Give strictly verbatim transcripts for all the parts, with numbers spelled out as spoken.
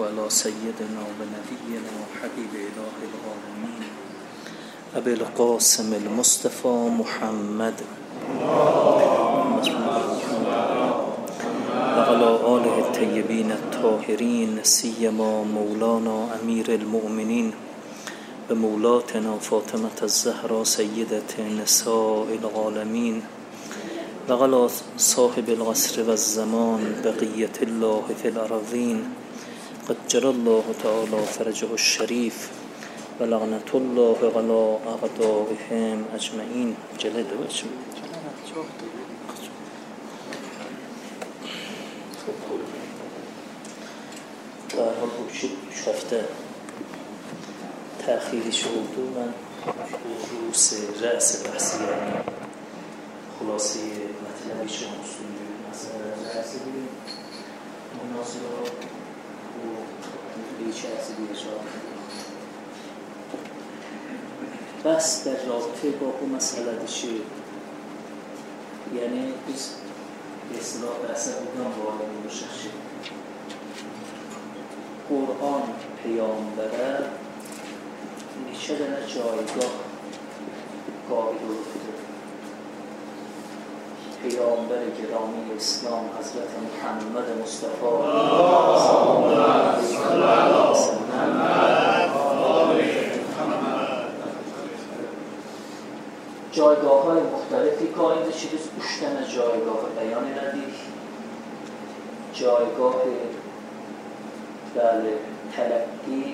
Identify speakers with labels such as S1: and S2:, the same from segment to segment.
S1: علی سیدنا و نبینا حبیب اله العالمین ابی القاسم المصطفى محمد و علی آله الطیبین الطاهرین سیما مولانا امیر المؤمنین و مولاتنا فاطمة الزهرا سیدة نساء العالمین و علی صاحب العصر و الزمان بقیة الله فی الارضین قد جرى الله تعالی فرجه الشریف و لعنت الله علی اعدائهم اجمعین. جلد وجه در حال بکشید شفته تأخیری شد و من روس رأس بحثی خلاصه مطلبی شما اصولی مثلا رأسی بیم مناظر و بیچه ارزی بیشار بس در رابطه با اون مسئله دشه، یعنی biz اصلاح اصلا بودن وارد میشه. قرآن پیامبره نیچه دنه جایگاه قائل بوده. پیامبر گرامی اسلام حضرت محمد مصطفی صلی الله علیه و سلم جایگاه های مختلفی قائل شده. پشتن جایگاه بیان ندید، جایگاه بله تلقی،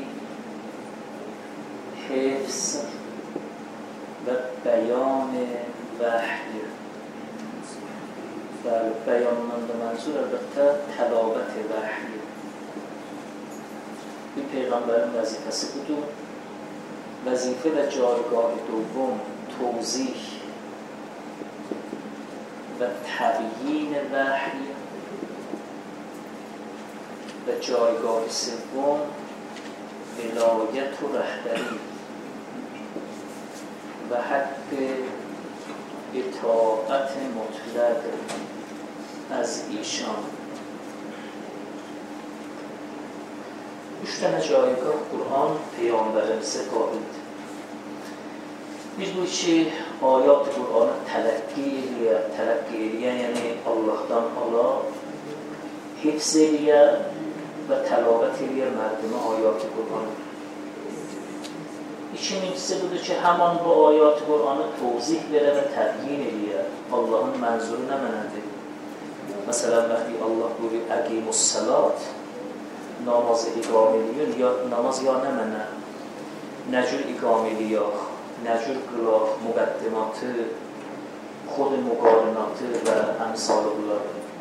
S1: حفظ و بیان وحی. بله بیان منظور البته تلاوت وحی. این پیغمبران وظیفه بودون. وظیفه و جایگاه دوم توضیح و تبیین وحی و جایگاه سوم ولایت و رهبری و حق اطاعت مطلق از ایشان. پشتن جایگاه قرآن پیامبر سه قائل. biz bu işi ayat Kur'an'ı telakki ediyor, telakki ediyor yani Allah'tan Allah hifz ediyor ve telavet ediyor merdime ayat Kur'an'ı. İkincisi budur ki hemen bu ayat Kur'an'ı tevzih vere ve tebyin ediyor. Allah'ın menzuru ne mənədir? Mesela vəqti Allah buyuruyor əqimus salat, namazı iqam ediyor, ya namaz ya ne mənə? Nəcür iqam ediyor? نجور قلاب مقدمات خود مقارنات و امثال الله.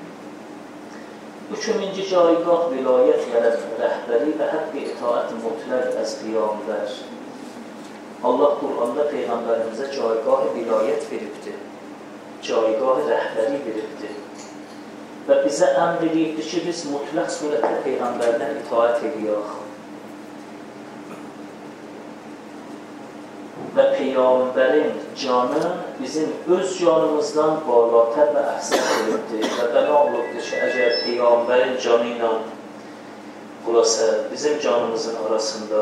S1: üçüncü جایگاه ولایت و رهبری و حق اطاعت مطلق از پیامبر. Allah Qur'anda peyğəmbərimizə جایگاه ولایت veribdi, جایگاه rəhbəri veribdi və bizə əmr edibdi ki biz mutlaq surətdə peyğəmbərdən itaat ediyoruz. Ve Peygamberin canı bizim öz canımızdan balatər və əhsən edildi. Və bəna olubdur ki, əgər Peygamberin canı ilə xülasə bizim canımızın arasında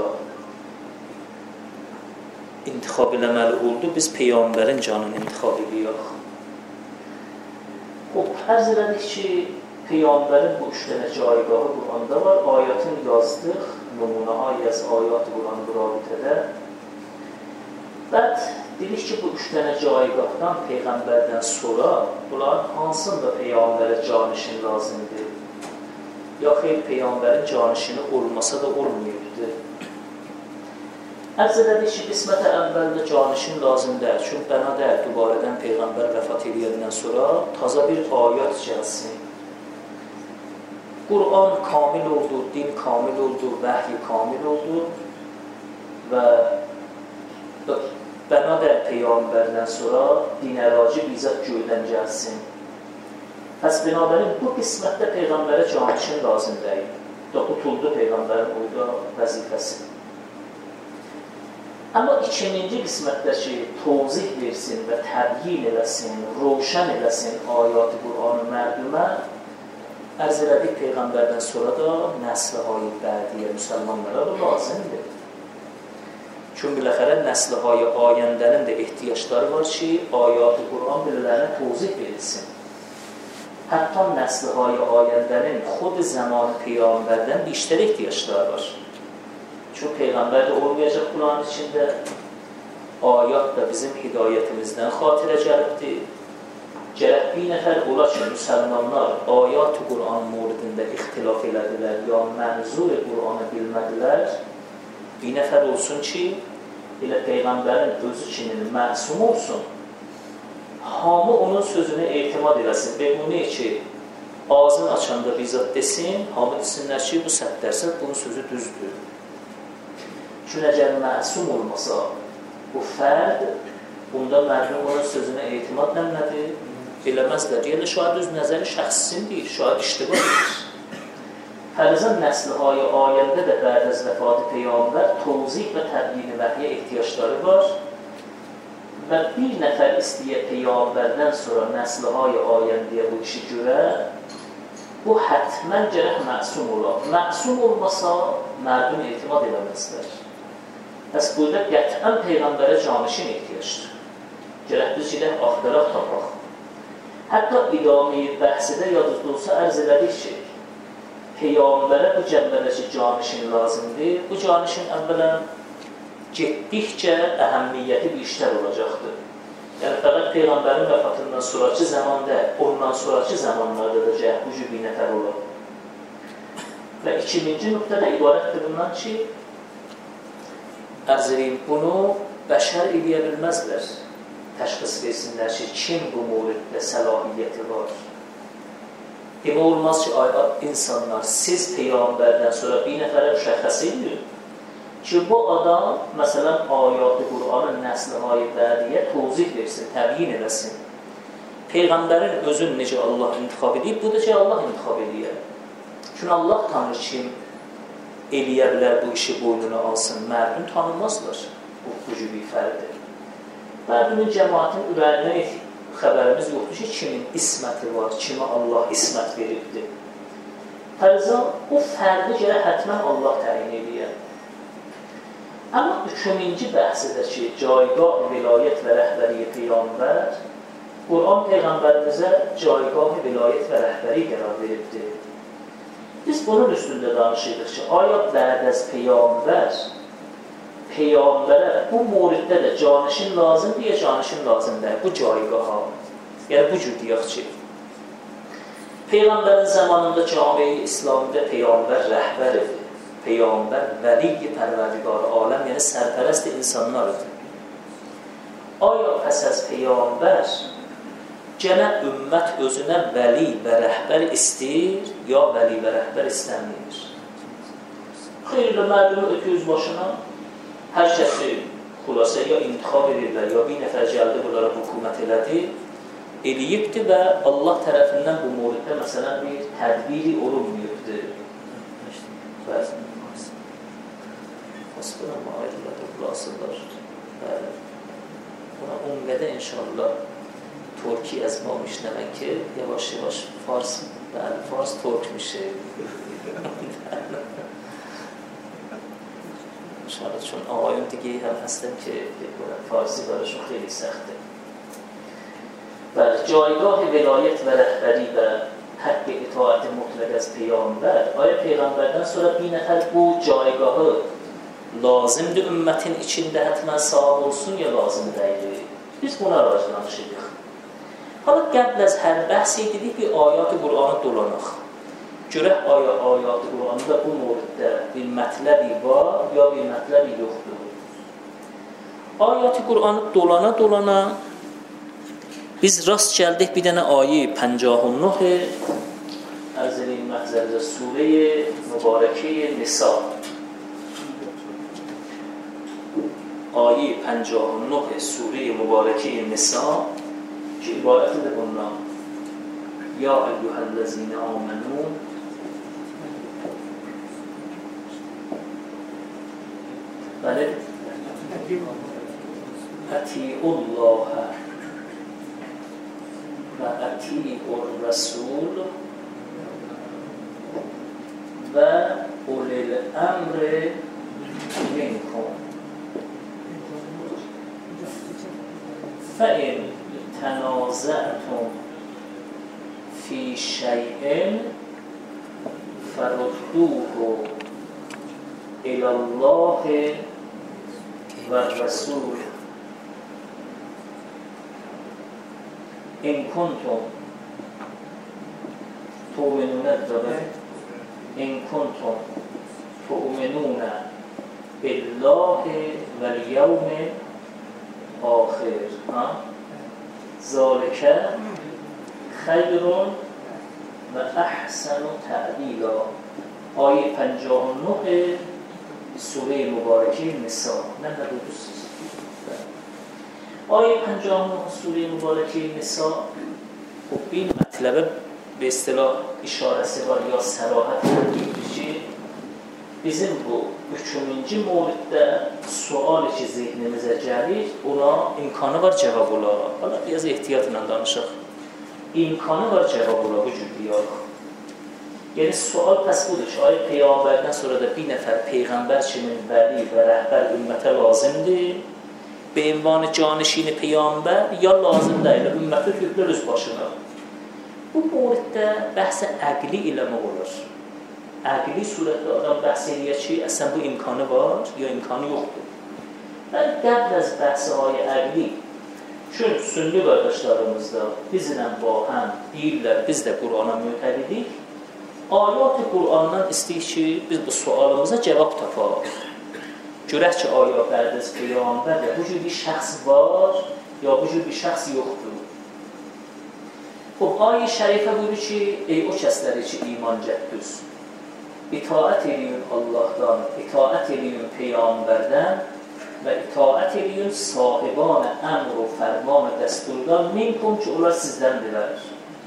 S1: intixab eləməli oldu, biz Peygamberin canını intixab ediyoruz. Xub, ərz elədik ki, Peygamberin bu üç dənə caygahı Qur'anda var. Ayatını yazdıq, numunahay yaz ayat Qur'an-ı rabitədə. Bəd dedik ki, bu üç dənə caygahdan Peyğəmbərdən sonra bunların hansında Peyğəmbərə canişin lazımdır? Ya xeyr, Peyğəmbərin canişini olmasa da olmayıbdır. Ərz elədik ki, qismətə əvvəldə canişin lazım deyil. Çünki bəna deyil, dübarədən Peyğəmbər vəfat edəndən sonra taza bir ayat gəlsin. Qur'an kamil oldu, din kamil oldu, vəhy kamil oldu və bəna deyil Peyğəmbərdən sonra din əraci bizət göydən gəlsin. Həs binabərin bu qismətdə Peyğəmbərə canişin lazım deyil. Da tutuldu Peyğəmbərin orada vəzifəsi. Amma ikinci qismətdəki tevzih versin və təbyin eləsin, roşan eləsin ayat-ı Qur'an-ı mərdumə عرض ربی پیغمبرdən sonra da nəsl-های بعدی müsəlmanlara da lazımdır. Çünki biləxərə nəsl-های ayəndənin də ehtiyacları var ki, ayat-ı Qur'an bilələrinə tozih verilsin. Hətta nəsl-های ayəndənin xud zamanı Peyğəmbərdən işlər ehtiyacları var. Çünki Peyğəmbər də olmayacaq Qur'anın içində, ayat da bizim hidayətimizdən xatirə gəlibdir. Gərək bir nəfər ola ki, müsəlmanlar ayat-ı Qur'an mövridində ixtilaf elədilər, ya mənzur-i Qur'anı bilmədilər, bir nəfər olsun ki, elə Peyğəmbərin özü kimi məsum olsun, hamı onun sözünə etimad eləsin və bunu ki, ağzını açanda bizzat desin, hamı desinlər ki, bu səhv dərsə, bunun sözü düzdür. Çünki əgər məsum olmasa, bu fərd, bunda mərhum onun sözünə etimad nədir? Eləməzlər. Yəni, şahid öz nəzəri şəxsin deyil, şahid iştibar edir. Hərizən nəsl-های ayəndə də bə'd az vəfatı Peyğəmbər tozih və təbyin vəhyə ehtiyacları var və bir nəfər istəyə Peyğəmbərdən sonra nəsl-های ayəndəyə bu işi görə, bu hətmən gərək məsum olar. Məsum olmasa, mərdum etimad eləməzlər. Bəs burada qətən Peyğəmbərə canişin ehtiyacdır. Gərək biz gedək axtaraq tapaq. Hətta idami bəhsidə yadızda olsa ərz elədik ki, Peyğəmbərə bu cəmbədəki canişin lazımdır. Bu canişin əvvələn getdikcə əhəmmiyyəti bir işlər olacaqdır. Yəni, fəqət Peyğəmbərin vəfatından sonraki zamanda, ondan sonraki zamanlarda da cəhət bu cür bir nəfər olur. Və ikinci nöqtədə ibarətdir bundan ki, ərz edeyim, bunu bəşər eləyə bilməzlər. Təşxis versinlər ki, kim bu mövriddə səlahiyyəti var? Demə olmaz ki, insanlar, siz Peyğəmbərdən sonra bir nəfərə müşəxəs edin ki, bu adam, məsələn, ayat-ı Qur'anın nəsl-های bə'diyə tozih versin, təbyin eləsin. Peyğəmbərin özün necə Allah intiqab edib, bu da ki, Allah intiqab edir. Çünki Allah tanır kim eləyə bilər bu işi boynuna alsın, mərhum tanınmazlar. Bu, bu cür bir fərqdir. Mərhumun cəmaətin ürəyinə xəbərimiz yoxdur ki, kimin isməti var, kimə Allah ismət veribdir. Tərizən, o fərqi gərək hətmən Allah təyin edir. Amma üçüncü bəhsidə ki, caygah, vilayət və rəhbəri Peyğəmbər, Qur'an Peyğəmbərimizə caygah, vilayət və rəhbəri qərar veribdir. Biz bunun üstündə danışırdıq ki, ayət bə'd-əz Peyğəmbər, Peyğəmbərə bu mövriddə də canişin lazım deyə canişin lazım deyil, bu caygaha. Yəni, bu cür deyək ki, Peyğəmbərin zamanında cami-i İslamda Peyğəmbər rəhbər idi. Peyğəmbər vəli-i pərvərdigar aləm, yəni sərpərəst insanlar idi. Aya əsas Peyğəmbər gənə ümmət özünə vəli və rəhbər istəyir, ya vəli və rəhbər istəmir. Xeyirlə mərdumu ötüyüz başına, hər kəsi xülasə ya intixab edirlər, ya bir nəfər gəldi, bunlara hökumət elədi, eləyibdir və Allah tərəfindən bu mövriddə məsələn bir tədbiri olunmayıbdır. Bəzi. Asbına maillədir, bulasılar. Buna ummədə inşallah Türkiye yazmamış demek ki, yavaş yavaş Fars, ben Fars Türkmüş. İnşallah çün ağayım digeyi hem hastım ki, Farsi barışın xeyli səxtdir. Bəli, caygah-ı velayət və rəhbəri və haqq-ı itaat-ı mutlaq az Peyğəmbər, ayə Peyğəmbərdən sonra bir nəfər bu caygahı lazımdır ümmətin içində hətmən sahib olsun ya lazım deyil. Biz buna razılaşırıq. Hala qəbl az hər bəhs edirik bir ayat-ı Qur'anı dolanıq. Görək aya ayat-ı Qur'anında bu mövriddə bir mətləbi var ya bir mətləbi yoxdur. Ayat-ı Qur'anı dolana dolana biz rast gəldik bir dənə ayə پنجاه و نه ərz edeyim məhzərizə Surə-i Mübarəkə-i Nisa. Ayə پنجاه و نه Surə-i Mübarəkə-i Nisa ki ibarətidir bundan. Ya eyyuhəl-ləzine amənû bəli ətiullahə və ətiur rəsul الامر منکم فإن تنازعتم فی شیء فردوه الی الله و الرسول ان کنتم تؤمنون داره ان کنتم تؤمنون بالله و الیوم آخر ذالک خیر و احسن تأویلا. آیه پنجاه و نه سوره مبارکه نساء. نه نه دوست آیه پنجاه و نه سوره مبارکه نساء خب این مطلب به اصطلاح اشاره var ya sərahat edir ki, bizim bu üçüncü mövriddə sual ki zehnimizə gəlir, ona imkanı var cavab olar. Hala biraz ehtiyatla danışaq. İmkanı var cavab olar bu cür deyək. Yəni sual pəs budur ki, ay Peyğəmbərdən sonra da bir nəfər Peyğəmbər kimi vəli və rəhbər ümmətə lazımdır. Be ünvanı canişini Peyğəmbər ya lazım deyil, ümməti tüklər öz başına. Bu mövriddə bəhsə əqli eləmək olur. Əqli surətdə adam bəhs edir ki, əslən bu imkanı var, ya imkanı yoxdur. Mən qəbl az bəhsə-های əqli, çünki sünni qardaşlarımızda bizlə bu həm deyirlər, biz də Qur'ana mütəbidik. Ayat-ı Qur'andan istəyir ki, biz bu sualımıza cavab tapaq. Görək ki, ayətlərdə Peyğəmbərdə bu cür bir şəxs var, ya bu cür bir şəxs yoxdur. Xub, ayə şərifə buyurur ki, ey o kəsləri ki, iman gətirdiniz. İtaət edin Allahdan, itaət edin Peyğəmbərdən və itaət edin sahibanə əmr və fərmanə dəsturdan minkum ki, onlar sizdəndirlər.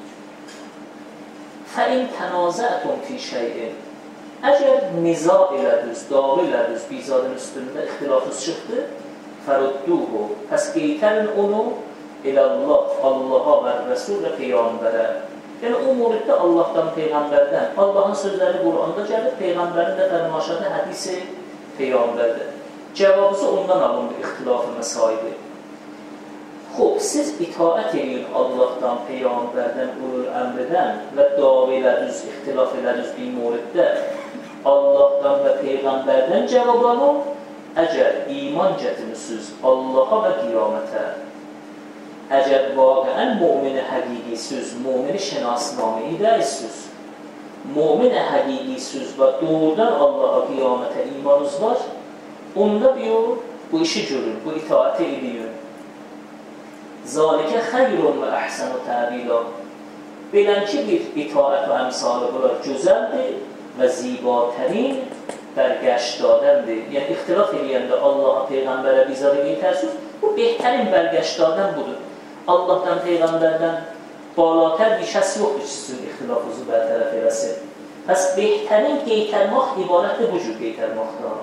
S1: Fəin tənazətum fi şeyin. Əgər niza elədiniz, dağı elədiniz, bizadın üstündə ixtilafınız çıxdı, fərudduhu, pəs qeytərin onu ilallah, Allaha və Rəsul və Peyğəmbərə. Yəni, o müriddə Allahdan, Peyğəmbərdən, Allahın sözləri Qur'anda gəlir, Peyğəmbərin də fərmaşadə hədisi Peyğəmbərdir. Cavabınızı ondan alındı, ixtilafı məsaibi. Xub, siz itaət edin Allahdan, Peyğəmbərdən, ulul əmrdən və dav elədiniz, ixtilaf elədiniz bir müriddə Allahdan və Peyğəmbərdən cavablanın, əgər iman gətirmişsiniz Allaha və qiyamətə. Əgər vaqəən mümini həqiqisiz, mümini şənasnamə edərsiniz, mümini həqiqisiz və doğrudan Allaha qiyamətə imanınız var, onda bir bu işi görün, bu itaəti edin. Zalikə xəyrun və əhsənu təvila. Belən ki, bir itaət və əmsalı bunlar gözəldir və zibatərin bərgəş dadəndir. Yəni, ixtilaf edəndə Allaha, Peyğəmbərə bizadə qeytərsiniz, bu behətərin bərgəş dadən budur. Allahdan, Peyğəmbərdən balatər bir şəs yoxdur ki, sizin ixtilafınızı bərtərəf eləsin. Bəs behətərin qeytərmaq ibarətdir bu cür qeytərmaqdan.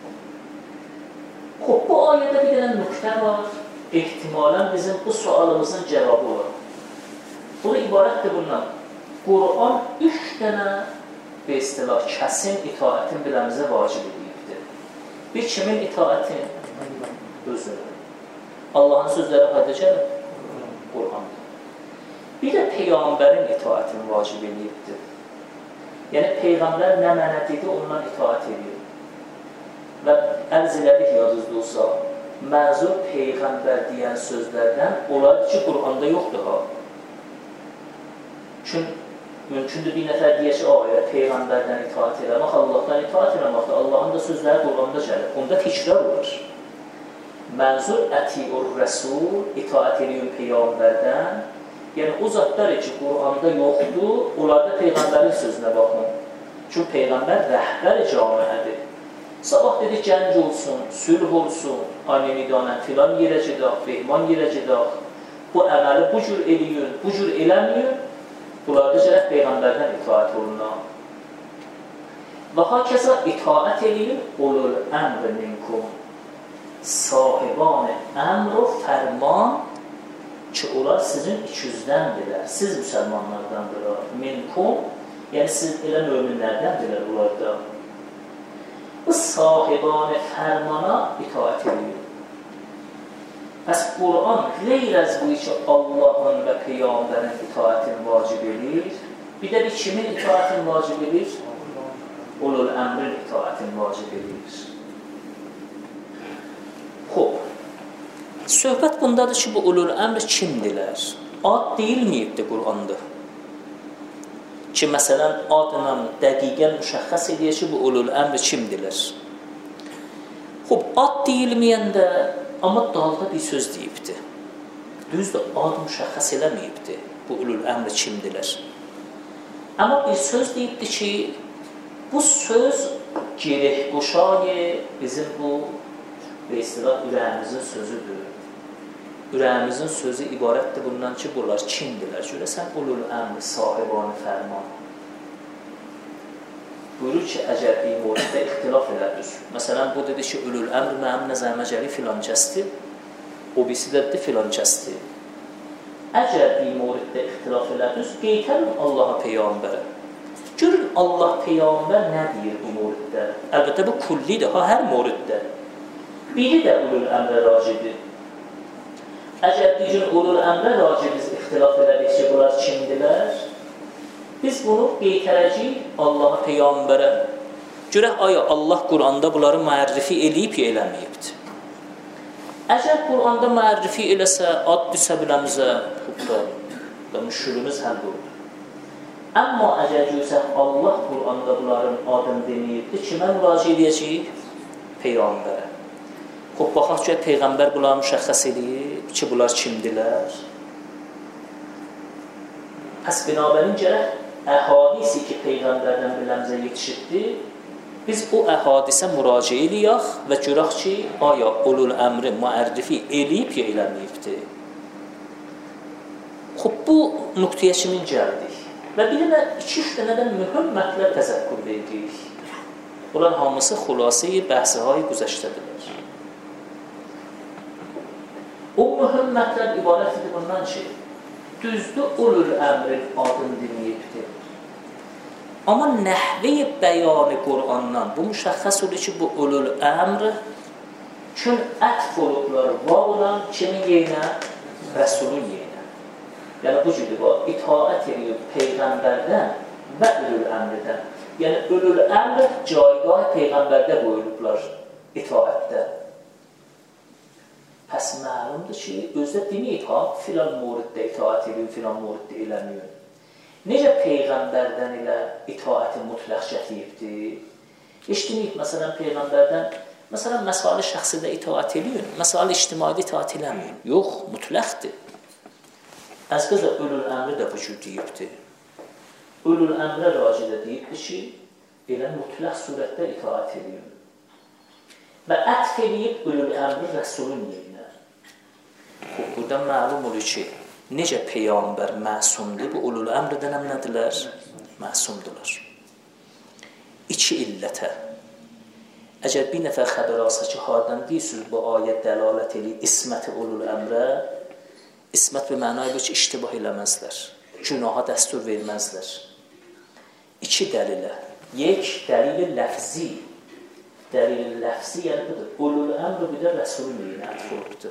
S1: Xub, bu ayədə bir dənə nöqtə var. ehtimalən bizim bu sualımızın cevabı var. Bu da ibarətdir bundan. Qur'an üç dənə bir istilah kəsin itaətin biləmizə vacib edibdir. Bir kimin itaətin? Özü. Allahın sözləri hadə gəlir? Qur'andır. Bir də Peyğəmbərin itaətin vacib edibdir. Yəni Peyğəmbər nə mənə dedi, ondan itaət edir. Və ərz elədik yadınızda olsa, məzur Peyğəmbər deyən sözlərdən olardı ki, Qur'anda yoxdur ha. Çünki mümkündür bir nəfər deyək ki, ayə Peyğəmbərdən itaət eləmək, Allahdan itaət eləməkdir. Allahın da sözləri Qur'anda gəlir. Onda təkrar olur. Mənzur əti-ur rəsul, itaət edin Peyğəmbərdən. Yəni o zatlar ki, Qur'anda yoxdur, onlarda Peyğəmbərin sözünə baxın. Çünki Peyğəmbər rəhbər camiədir. Sabah dedi, gənc olsun, sülh olsun, anemidanən filan yerə gedək, behman yerə gedək. Bu əməli bu cür eləyin, bu cür eləməyin, bunlarda gələk Peyğəmbərdən itaət olunaq. Və hakəsə itaət eləyin, olur əmr minkum. Sahibanı əmr o fərman ki, onlar sizin ikizləndirlər, siz müsəlmanlardandirlər. Minkum, yəni siz elə möminlərdəndirlər onlarda. bu sahibان فرمانا itaat ediyor. Pəs Qur'an qeyr az bu ki Allahın və Peyğəmbərin itaatini vacib edir. Bir də bir kimin itaatini vacib edir? Ulul əmrin itaatini vacib edir. Xoş. Söhbət bundadır ki, bu ulul əmr kimdilər? Ad deyilməyibdir Qur'anda. Ki, məsələn, adla dəqiqən müşəxəs edir ki, bu ulul əmr kimdilər? Xoş, ad deyilməyəndə, amma dalda bir söz deyibdir. Düzdür, ad müşəxəs eləməyibdir, bu ulul əmr kimdilər? Amma bir söz deyibdir ki, bu söz gerək qoşayı bizim bu və istilah ürəyimizin sözüdür. Ürəyimizin sözü ibarətdir bundan ki, bunlar kimdirlər? Görəsən, ulul əmr, sahibanı fərman. Buyurur ki, əgər bir mövzuda ixtilaf elədir. Məsələn, bu dedi ki, ulul əmr mənim nəzərimə gəlir filan kəsdir, o birisi dedi filan kəsdir. Əgər bir mövzuda ixtilaf elədir, qeytərin Allaha Peyğəmbərə. Görün, Allah Peyğəmbər nə deyir bu mövzuda? Əlbəttə, bu kullidir, ha, hər mövzuda. Biri də ulul əmrə racidir. Əgər bir gün ulul əmrə raci biz ixtilaf elədik ki, bunlar kimdirlər? Biz bunu qeytərəcəyik Allaha Peyğəmbərə. Görək, aya Allah Qur'anda bunları müərrifi eləyib ya eləməyibdir. Əgər Qur'anda müərrifi eləsə, ad düsə biləmizə, xubda, müşkülümüz həll olur. Amma əgər görsək, Allah Qur'anda bunların adını deməyibdir, kimə müraciə edəcəyik? Peyğəmbərə. Xoş, baxaq ki, Peyğəmbər bunları müşəxəs edib ki, bunlar kimdirlər? Pəs binabərin gərək əhadisi ki, Peyğəmbərdən biləmizə yetişibdir, biz o əhadisə müraciə eləyək və görək ki, aya ulul əmri müərrifi eləyib ya eləməyibdir. Xoş, bu nöqtəyə kimin gəldik? Və bir dənə iki-üç dənədən mühüm mətləb təzəkkür edirik. Bunlar hamısı xülasəyi bəhsəhay güzəştədirlər. O mühüm mətləb ibarətdir bundan ki, düzdür ulul əmrin adını deməyibdir. Amma nəhvəyi bəyanı Qur'andan bu müşəxəs olur ki, bu ulul əmr kün ətf olublar vavulan kimin yerinə? Rəsulun yerinə. Yəni bu cüdür var, itaət edib Peyğəmbərdən və ulul əmrdən. Yəni ulul əmr caygah Peyğəmbərdə qoyulublar itaətdə. Pəs məlumdur ki, özdə deməyib, ha, filan mövriddə itaət edin, filan mövriddə eləməyin. Necə Peyğəmbərdən ilə itaəti mütləq gətiribdir? Heç deməyib, məsələn, Peyğəmbərdən, məsələn, məsali şəxsidə itaət edin, məsali ictimaidə itaət eləməyin. Yox, mütləqdir. Əz qıza ulul əmri də bu cür deyibdir. Ulul əmrə racidə deyibdir ki, elə mütləq surətdə itaət edin. Və ətf edib ulul əmri rəsulun yerinə. Buradan məlum olur ki, necə Peyğəmbər məsumdur, bu ulul əmrdən həm nədirlər? Məsumdurlar. İki illətə. Əgər bir nəfər xəbər alsa ki, hardan deyirsiniz bu ayət dəlalət edir, isməti ulul əmrə, ismət bir mənayı bu ki, iştibah eləməzlər, günaha dəstur verməzlər. İki dəlilə. Yek, dəlil-i ləfzi. Dəlil-i ləfzi, yəni budur. Ulul əmr bir də rəsulun yerinə ətf olubdur.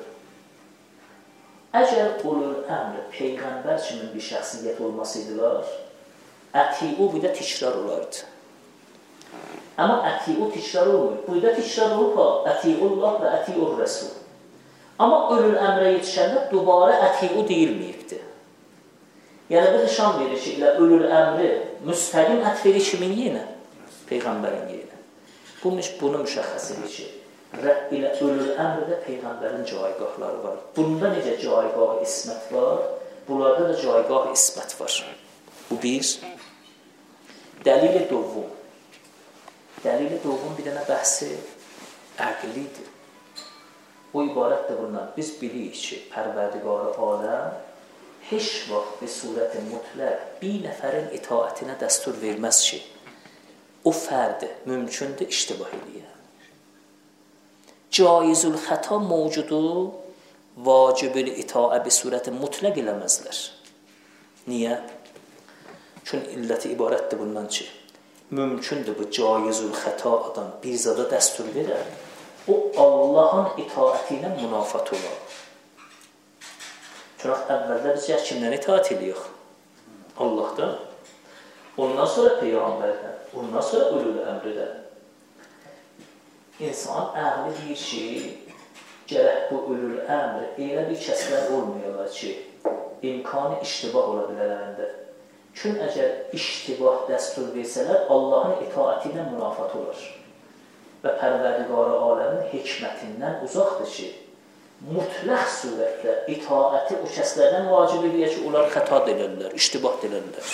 S1: Əgər ulul əmr Peyğəmbər kimin bir şəxsiyyət olmasıydılar, əti-u bir də tikrar olardı. Amma əti-u tikrar olmuyor. Bu da tikrar olub ha, əti-ullah və əti-ur rəsul. Amma ulul əmrə yetişəndə dubara əti-u deyilməyibdir. Yəni bir nişan verir ki, ilə ulul əmri müstəqim ətf verir kimin yerinə? Peyğəmbərin yerinə. Bunu müşəxəs edir ki, ilə ulul əmrdə Peyğəmbərin caygahları var. Bunda necə caygah ismət var, bunlarda da caygah ismət var. Bu bir. Dəlil-i dovvum. Dəlil-i dovvum bir dənə bəhsi əqlidir. O ibarətdir bundan. Biz bilirik ki, Pərverdigar-ı aləm heç vaxt bir surət-i mütləq bir nəfərin itaətinə dəstur verməz ki, o fərdi mümkündür iştibah eləyər. Caizül xəta mövcudu vacibül itaə bir surət-i mütləq eləməzlər. Niyə? Çünki illəti ibarətdir bundan ki, mümkündür bu caizül xəta adam bir zada dəstur verər, o Allahın itaəti ilə münafat olar. Çünki əvvəldə biz kimdən itaət edirik? Allahdan. Ondan sonra Peyğəmbərdən, ondan sonra ulul əmrdən. İnsan əqli deyir ki, gərək bu ulul əmr elə bir kəslər olmuyorlar ki, imkanı iştibah ola bilərlərində. Çünki əgər iştibah dəstur versələr, Allahın itaəti ilə münafat olar. Və Pərverdigar-ı aləmin hikmətindən uzaqdır ki, mütləq surətdə itaəti o kəslərdən vacib edir ki, onlar xəta edirlər, iştibah edirlər.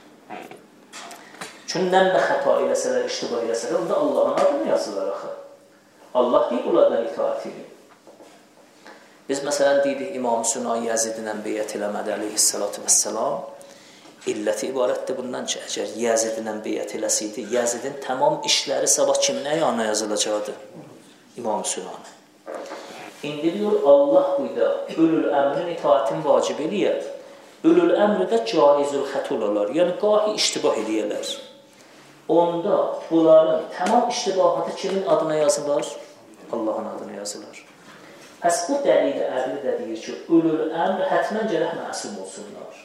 S1: Çünki nəmdə xəta eləsələr, iştibah eləsələr, onda Allahın adını yazırlar axı. Allah deyib onlardan itaət edir. Biz məsələn deyirik, İmam-ı Sünay Yəzidlə beyət eləmədi əleyhissalatu vəssalam. İlləti ibarətdir bundan ki, əgər Yəzidlə beyət eləsiydi, Yəzidin tamam işləri sabah kimlə yana yazılacaqdı? İmam-ı Sünay. İndi diyor, Allah buyda ölül əmrin itaətin vacib eləyər. Ölül əmri də caizül xət olarlar, yəni qahi iştibah eləyərlər. Onda bunların tamam iştibahatı kimin adına yazılar? Allahın adına yazılar. Pəs bu dəlil əqli də deyir ki, ölül əmr hətmən gərək məsum olsunlar.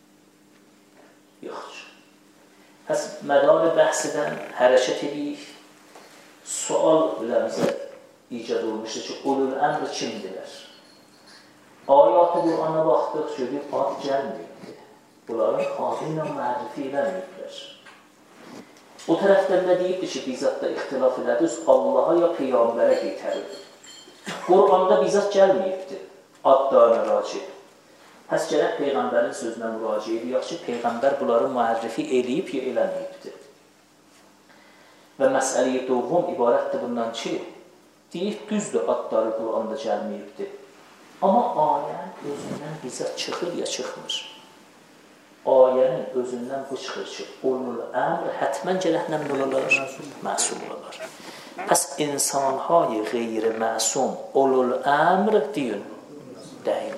S1: Yox. Pəs mədarı bəhsidən hərəkət edib, sual biləmizə icad olmuşdur ki, ulul əmr kimdirlər? Ayat-ı Qur'ana baxdıq, görüb, ad gəlməyibdir. Bunların adı ilə mərifi eləməyiblər. O tərəfdən də deyibdir ki, bizzatda ixtilaf elədir, Allaha ya Peyğəmbərə qeytərir. Qur'anda bizzat gəlməyibdir, adlarına racib. Pəs gərək Peyğəmbərin sözünə müraciə edirik ki, Peyğəmbər bunları müərrifi eləyib ya eləməyibdir. Və məsələyə doğum ibarətdir bundan ki, deyib, düzdür, adları Qur'anda gəlməyibdir. Amma ayənin özündən bizzat çıxır ya çıxmır. Ayənin özündən bu çıxır ki, ulul əmr hətmən gərək nə olarlar? Məsum olarlar. Pəs insanhay qeyri məsum ulul əmr deyin, deyirlər.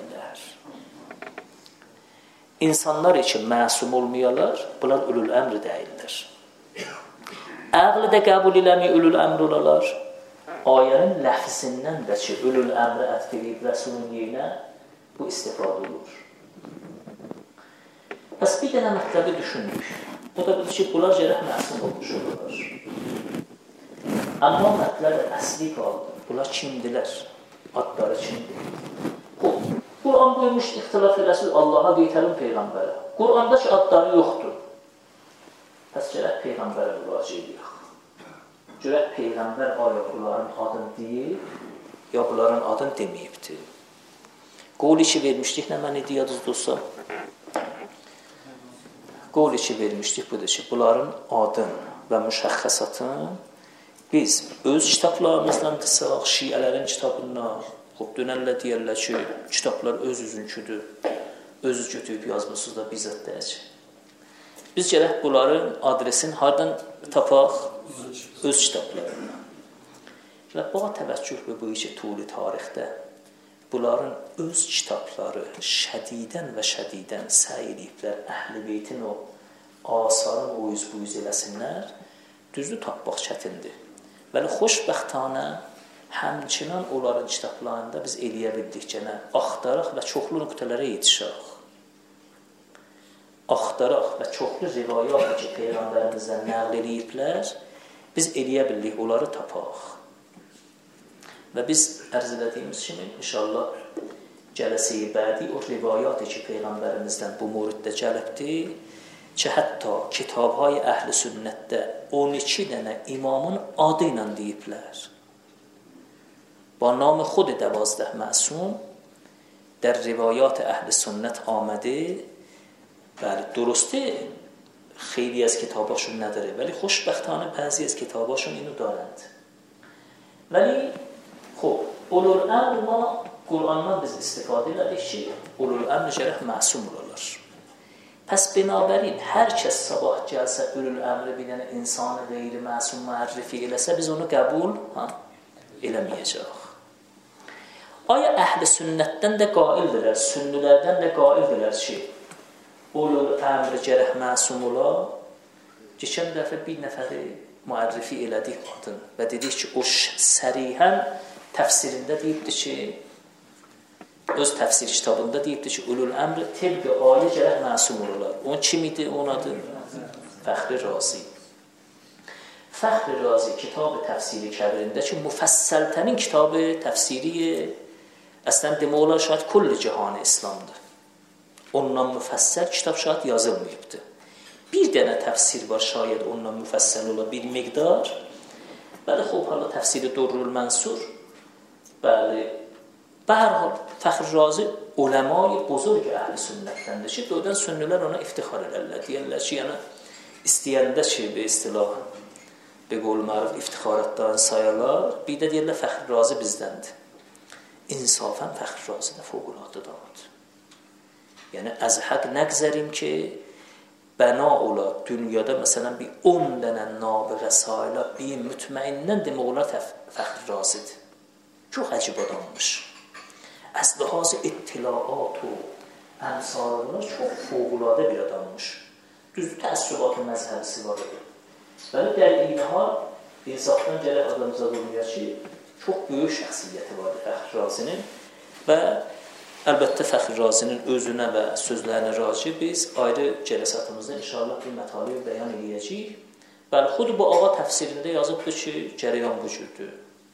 S1: İnsanlar üçün məsum olmayalar, bunlar ulul əmr deyirlər. Əqli də qəbul eləmi ulul əmr olarlar. Ayənin ləfzindən də ki, ulul əmri ətf edib rəsulun yerinə bu istifadə olur. Pəs bir dənə mətləbi düşündük. O da budur ki, bunlar gərək məsum olmuş olurlar. Amma mətləb əsli qaldı. Bunlar kimdilər? Adları kimdir? Qur'an qoymuş ixtilaf eləsin Allaha qeytərin Peyğəmbərə. Qur'anda ki, adları yoxdur. Pəs gərək Peyğəmbərə müraciə edirik. Görək Peyğəmbər ayə bunların adını deyib, ya bunların adını deməyibdir. Qol işi vermişdik, nə mən idi yadınız dostlar? Qol işi vermişdik, budur ki, bunların adını və müşəxxəsatını biz öz kitablarımızdan qısaq, şiələrin kitabından, xub, dönərlə deyərlər ki, kitablar öz üzünküdür, özü götürüb yazmışsınız da bizzat deyək. Biz gərək bunların adresini hardan tapaq? Öz kitablarından. Və bu təvəccüh və bu işi tuli tarixdə bunların öz kitabları şədidən və şədidən səy ediblər, əhl-i beytin o asarın o yüz bu yüz eləsinlər, düzdür tapmaq çətindir. Vəli xoşbəxtanə həmçinin onların kitablarında biz eləyə bildik gənə, axtaraq və çoxlu nöqtələrə yetişək. Axtaraq və çoxlu rivayat ki, Peyğəmbərimizdən nəql ediblər, biz eləyə bildik, onları tapaq. Və biz ərz edədiyimiz kimi, inşallah, cələsə-i bədi o rivayatı ki, Peyğəmbərimizdən bu muriddə gəlibdir, ki, hətta kitab-های əhl-i sünnətdə on iki dənə imamın adı ilə deyiblər. با نام خود دوازده معصوم در روایات اهل سنت آمده. بله درسته خیلی از کتاباشون نداره ولی خوشبختانه بعضی از کتاباشون اینو دارند. ولی خب اولوالامر ما قرآن‌dan biz استفاده elədik ki, ulul-əmr gərək məsum olarlar. Pəs binabərin hər kəs sabah gəlsə ulul-əmri bir dənə insanı qeyri-məsum müərrifi eləsə biz onu qəbul ha, eləməyəcək. Aya əhl-i sünnətdən də qaildirlər, sünnilərdən də qaildirlər ki, ulul-əmr gərək məsum olar. Geçən dəfə bir nəfəri müərrifi elədik adını və dedik ki, o sərihən təfsirində deyibdi ki, öz təfsir kitabında deyibdi ki, ulul əmr tebqi ayə gərək məsum olurlar. Onun kim idi? Onun adı Fəxri Razi. Fəxri Razi kitab-ı təfsiri kəbirində ki, müfəssəltənin kitab-ı təfsiri əslən demək olar şayad kulli cihan İslamdır. Ondan müfəssəl kitab şayad yazılmayıbdır. Bir dənə təfsir var şayad ondan müfəssəl ola bir miqdar. Bəli, xob, hala təfsiri Durrul Mənsur. Bəli, və hər hal Fəxri Razi uləma-i buzurg əhl-i sünnətdəndir ki, doğrudan sünnilər ona iftixar elərlər. Deyərlər ki, yəni istəyəndə ki, bir istilah, bir qol məruf iftixaratdan sayarlar, bir də deyərlər Fəxri Razi bizdəndir. İnsafən Fəxri Razi də fövqəladə adamdır. Yəni, az həq nəqzərim ki, bəna ola dünyada məsələn bir on dənə nabıqə sayıla bir mütməindən demək olar Fəxri Razidir. Çox əcib adammış. Az ləhazı ittilaat o əmsallar çox fövqəladə bir adammış. Düzdür, təəssübatı məzhəbisi var idi. Bəli, dəqiqinə hal insafdan gələk adamızad olmuyor ki, çox böyük şəxsiyyəti vardı Fəxri Razinin və əlbəttə Fəxri Razinin özünə və sözlərinə raci biz ayrı cələsatımızda inşallah bir mətalib bəyan edəcəyik. Bəli, xud bu ağa təfsirində yazıbdır ki, cərəyan bu cürdür.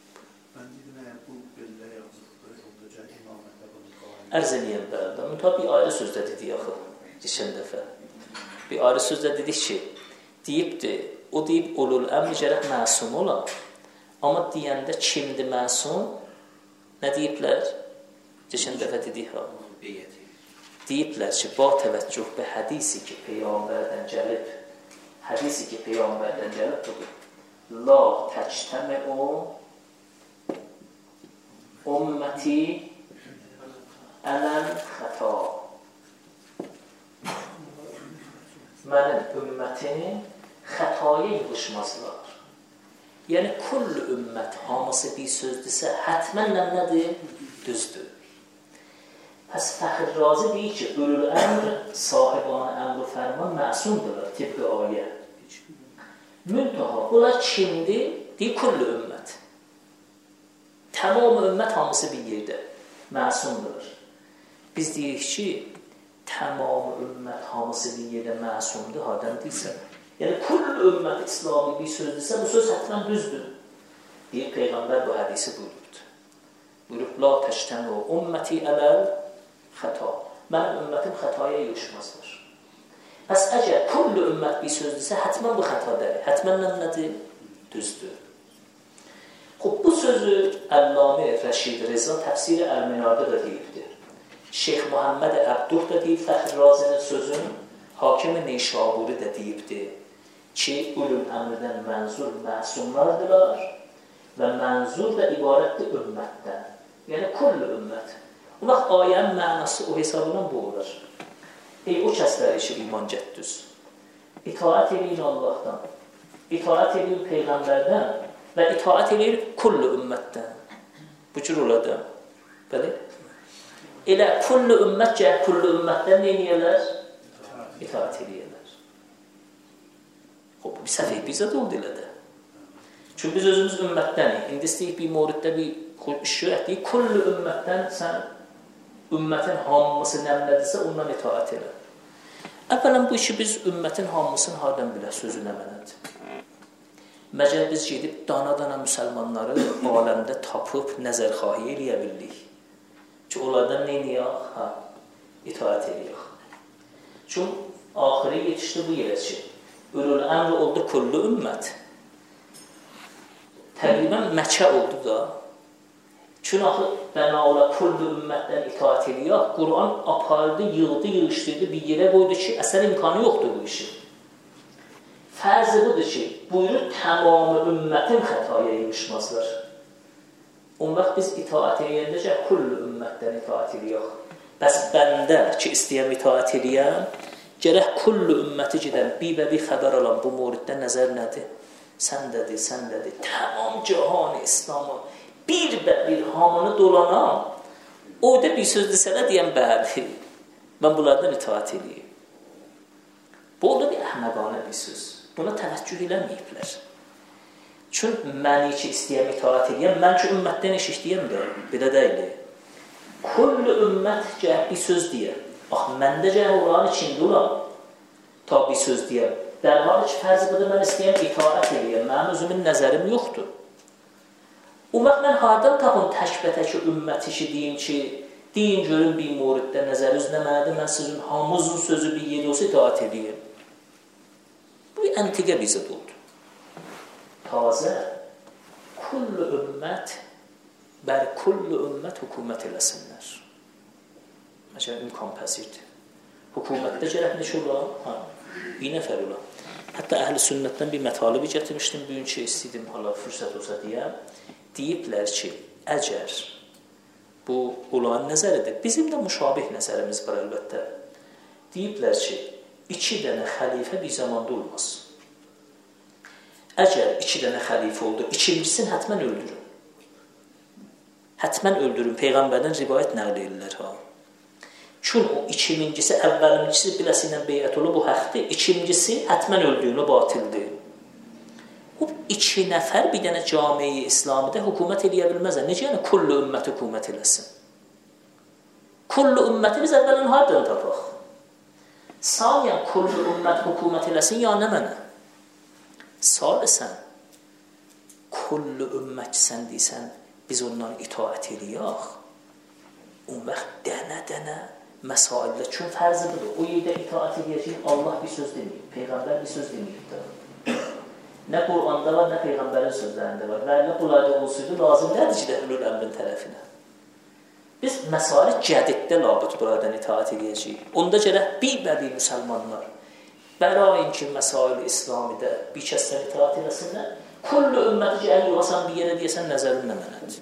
S1: Ərz eləyəm bəli, mütəb bir ayrı sözdə dedik axı, geçən dəfə. Bir ayrı sözdə dedik ki, deyibdir, o deyib ulul əmr gərək məsum ola, amma deyəndə kimdir məsum, nə deyiblər? Geçən dəfə dedik ha. Deyiblər ki, ba təvəccüh bə hədisi ki, Peyğəmbərdən gəlib, hədisi ki, Peyğəmbərdən gəlib budur. La təctəmə o ümməti ələm xəta. Mənim ümmətim xətaya yığışmazlar. Yəni, kull ümmət hamısı bir sözdürsə, hətmənlə nədir? Düzdür. Pəs Fəxri Razi deyir ki, ulul əmr sahibanı əmr-ü fərman məsumdurlar, tibqi ayə. Müntaha, bunlar kimdir? Deyir, kulli ümmət. Tamam ümmət hamısı bir yerdə, məsumdur. Biz deyirik ki, tamam ümmət hamısı bir yerdə məsumdur, hardan deyirsən? Yəni, kulli ümmət İslami bir sözdürsə, bu söz həttən düzdür. Deyir, Peyğəmbər bu hədisi buyurubdur. Buyurub, la təştən o ümməti ələl xəta. Mənim ümmətim xətaya yığışmazdır. Bəs əgər kulli ümmət bir sözdürsə, hətmən bu xətadədir. Hətmənlə nədir? Düzdür. Xob, bu sözü Əllamə Rəşid Reza təfsiri Əl-Minarda da deyibdir. Şeyx Muhammed Əbduh da deyib Fəxri Razinin sözün, Hakim-i Neysaburi da deyibdir ki, ulul əmrdən mənzur məsumlardırlar və mənzur da ibarətdir ümmətdən. Yəni, kulli ümmət. O vaxt ayənin mənası o hesabından bu olur. Ey o kəsləri ki, iman gəddüz. İtaət eləyin Allahdan, itaət eləyin Peyğəmbərdən və itaət eləyin kulli ümmətdən. Bu cür oladı. Bəli? Elə kulli ümmət gəl, kulli ümmətdən nə eləyərlər? İtaət eləyərlər. Xob, bir səfih bizə də oldu elədə. Çünki biz özümüz ümmətdənik. İndi istəyik bir moriddə bir iş görək, kulli ümmətdən sən ümmətin hamısı nəmlədirsə, ondan itaət elə. Əvvələn bu işi biz ümmətin hamısını hardan bilək sözü nəmənədir? Məcəl biz gedib dana-dana müsəlmanları aləmdə tapıb nəzərxahi eləyə bildik. Ki, onlardan nə eləyək? Ha, itaət eləyək. Çünki axırı yetişdi bu yerə ki, ulul əmr oldu kullu ümmət. Təqribən məkə oldu da. Çünki axı bəna ola kullu ümmətdən itaət eləyək. Quran apardı, yığdı, yığışdırdı, bir yerə qoydu ki, əsər imkanı yoxdur bu işin. Fərzi budur ki, buyurur tamamı ümmətin xətaya yığışmazlar. On vaxt biz itaət eləyəndə ki, kullu ümmətdən itaət eləyək. Bəs bəndə ki, istəyəm itaət eləyəm, gərək kullu ümməti gedən, bir və bir xəbər alan bu moriddə nəzər nədir? Səndədir, səndədir, tamam cahan İslamı, bir və bir hamını dolanam, o da bir söz desələ deyəm, bəli, mən bunlardan itaət eləyim. Bu oldu bir əhməqanə bir söz.
S2: buna təvəccüh eləməyiblər. Çün məni ki istəyəm itaat edəyəm, mən ki ümmətdən eşitdiyəm də, belə deyil. Kullu ümmət gəl bir söz deyəm. Bax, məndə gəl olanın içində olan ta bir söz deyəm. Dərhal ki, fərzi budur, mən istəyəm itaat edəyəm. Mənim özümün nəzərim yoxdur. O vaxt mən hardan tapın təkbətəki ümməti ki, deyim ki, deyin görün bir muriddə nəzər üzünə mənədir, mən sizin hamınızın sözü bir yeri olsa itaat edeyim. Bu bir əntiqə bizə oldu. Tazə, kullu ümmət, bər kullu ümmət hökumət eləsinlər. Məsələn, imkan pəsirdir. Hökumətdə gərək neçə ola? Ha, bir nəfər ola. Hətta əhl-i sünnətdən bir mətalibi gətirmişdim, bugün ki, istəydim, hala fürsət olsa deyəm. Deyiblər ki, əgər bu olan nəzəridir. Bizim də müşabih nəzərimiz var əlbəttə. Deyiblər ki, iki dənə xəlifə bir zamanda olmaz. Əgər iki dənə xəlifə oldu, ikincisini hətmən öldürün. Hətmən öldürün. Peyğəmbərdən rivayət nəql edirlər. Ha. Çün o ikincisi, əvvəlincisi biləsi ilə beyət olub, bu həqdir. İkincisi hətmən öldüyünü batildir. O iki nəfər bir dənə cami-i İslamidə hökumət eləyə bilməzlər. Necə yəni kullu ümmət hökumət eləsin? Kullu ümməti biz əvvələn hardan tapaq? Saniyən kullu ümmət hökumət eləsin, ya nə mənə? Salisən, kullu ümmət sən deysən, biz ondan itaət eləyək. O vaxt dənə-dənə məsaillə, çün fərzi budur. O yerdə itaət eləyəcək, Allah bir söz deməyib, Peyğəmbər bir söz deməyibdir. Nə Qur'anda var, nə Peyğəmbərin sözlərində var. Və nə bunlarda olsaydı, lazım nədir ki, də ülül əmrin tərəfinə. Biz məsail cədiddə labud buradan itaat edəcəyik. Onda gərək bir bəbi müsəlmanlar bərain ki, məsail İslamidə bir kəsdən itaat eləsinlər, kullu ümməti ki, əl yoxasan bir yerə deyəsən, nəzərin nə mənədir.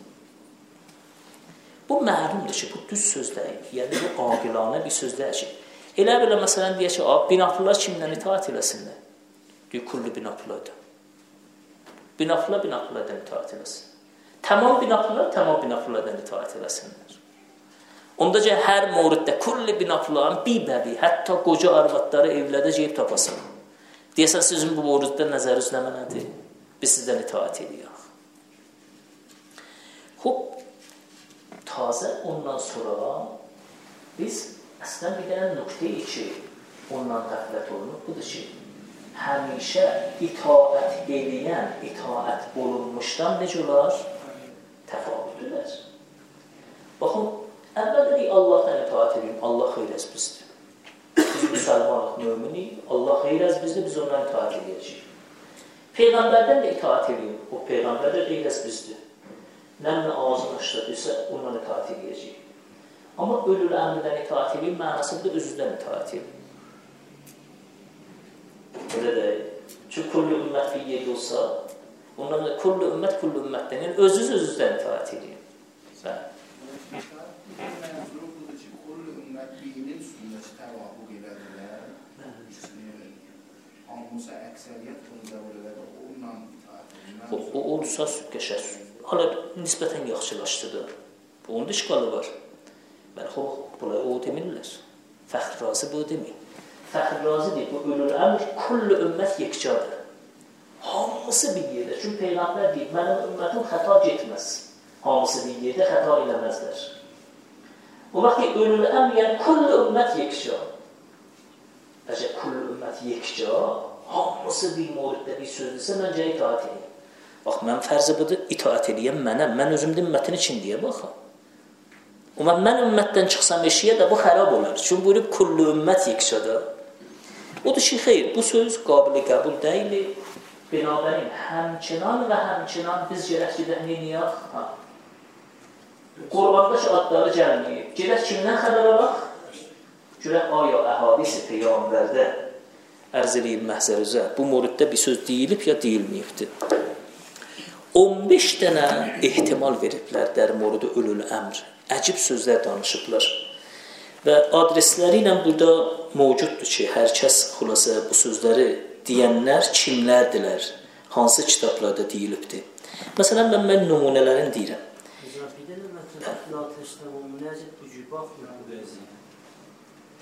S2: Bu məlumdur ki, bu düz söz deyil. Yəni, bu aqilanə bir söz deyil ki, elə belə məsələn deyək ki, binaflılar kimdən itaat eləsinlər? Deyir, kullu binaflılardır. Binaflılar binaflılardan itaat eləsin. Tamam binaflılar, tamam binaflılardan itaat eləsinlər. Onda ki, hər muriddə kulli binaflıların bir bəbi, hətta qoca arvadları evlədə ceyib tapasın. Deyəsən, sizin bu muriddə nəzər üzünə mənədir. Biz sizdən itaat edəyək. Hop, tazə ondan sonra biz əslən bir dənə nöqtəyi ki, ondan qəflət olunub, budur ki, həmişə itaət eləyən, itaət olunmuşdan necə olar? Təfavüdülər. Baxın, əvvəldə deyək, Allahdan itaət edeyim, Allah xeyrəz bizdir. Biz müsəlmanıq, möminik, Allah xeyrəz bizdir, biz ondan itaət edəcəyik. Peyğəmbərdən də itaət edeyim, o Peyğəmbər də xeyrəz bizdir. Nəmlə ağzını açdırırsa, ondan itaət edəcəyik. Amma ölül əmrdən itaət edeyim, mənasında özüdən itaət edeyim. Öyle deyil. Çünki kullu ümmət bir yerdə olsa, ondan da kullu ümmət, kullu ümmətdən, yəni özünüz özünüzdən itaat edin. Sən?
S3: Mənzuru budur ki, kullu ümmət birinin üstündə ki, təvabuq elədilər. Hamısı əksəriyyət bunu qəbul elədi, onunla itaat edin.
S2: O olsa qəşər. Hala nisbətən yaxşılaşdıdır. Onun da işqalı var. Bəli, bunlar o demirlər. Fəxr razı bu demir. Fəxr razı deyil, bu ölür əmr, kullu ümmət yekcadır. Hamısı bir yerdə. Çünki Peyğəmbər deyil, mənim ümmətim xəta getməz. Hamısı bir yerdə xəta eləməzlər. O vaxt ki, ölür əmr, yəni kullu ümmət yekca. Əgər kullu ümmət yekca, hamısı bir muriddə bir sözdürsə, məncə itaat edeyim. Bax, mən fərzi budur, itaat edeyəm mənəm. Mən özümdə ümmətin için deyə baxam. O vaxt mən ümmətdən çıxsam eşiyə də bu xərab olar. Çünki buyurub, kullu ümmət yekcadır. Odur ki, xeyr, bu söz qabili qəbul deyil. Binabərin həmçinan və həmçinan biz gərək gedək neyniyək? Qur'anda ki, adları gəlməyib. Gərək kimdən xəbər alaq? Görək, aya əhadisi Peyğəmbərdə ərz edeyim məhzər üzə. Bu muriddə bir söz deyilib ya deyilməyibdir. on beş dənə ehtimal veriblər dər muridə ölül əmr. Əcib sözlər danışıblar. Və adresləri ilə burada mövcuddur ki, hər kəs xülasə bu sözləri deyənlər kimlərdilər, hansı kitablarda deyilibdir. Məsələn, mən, mən nümunələrini deyirəm.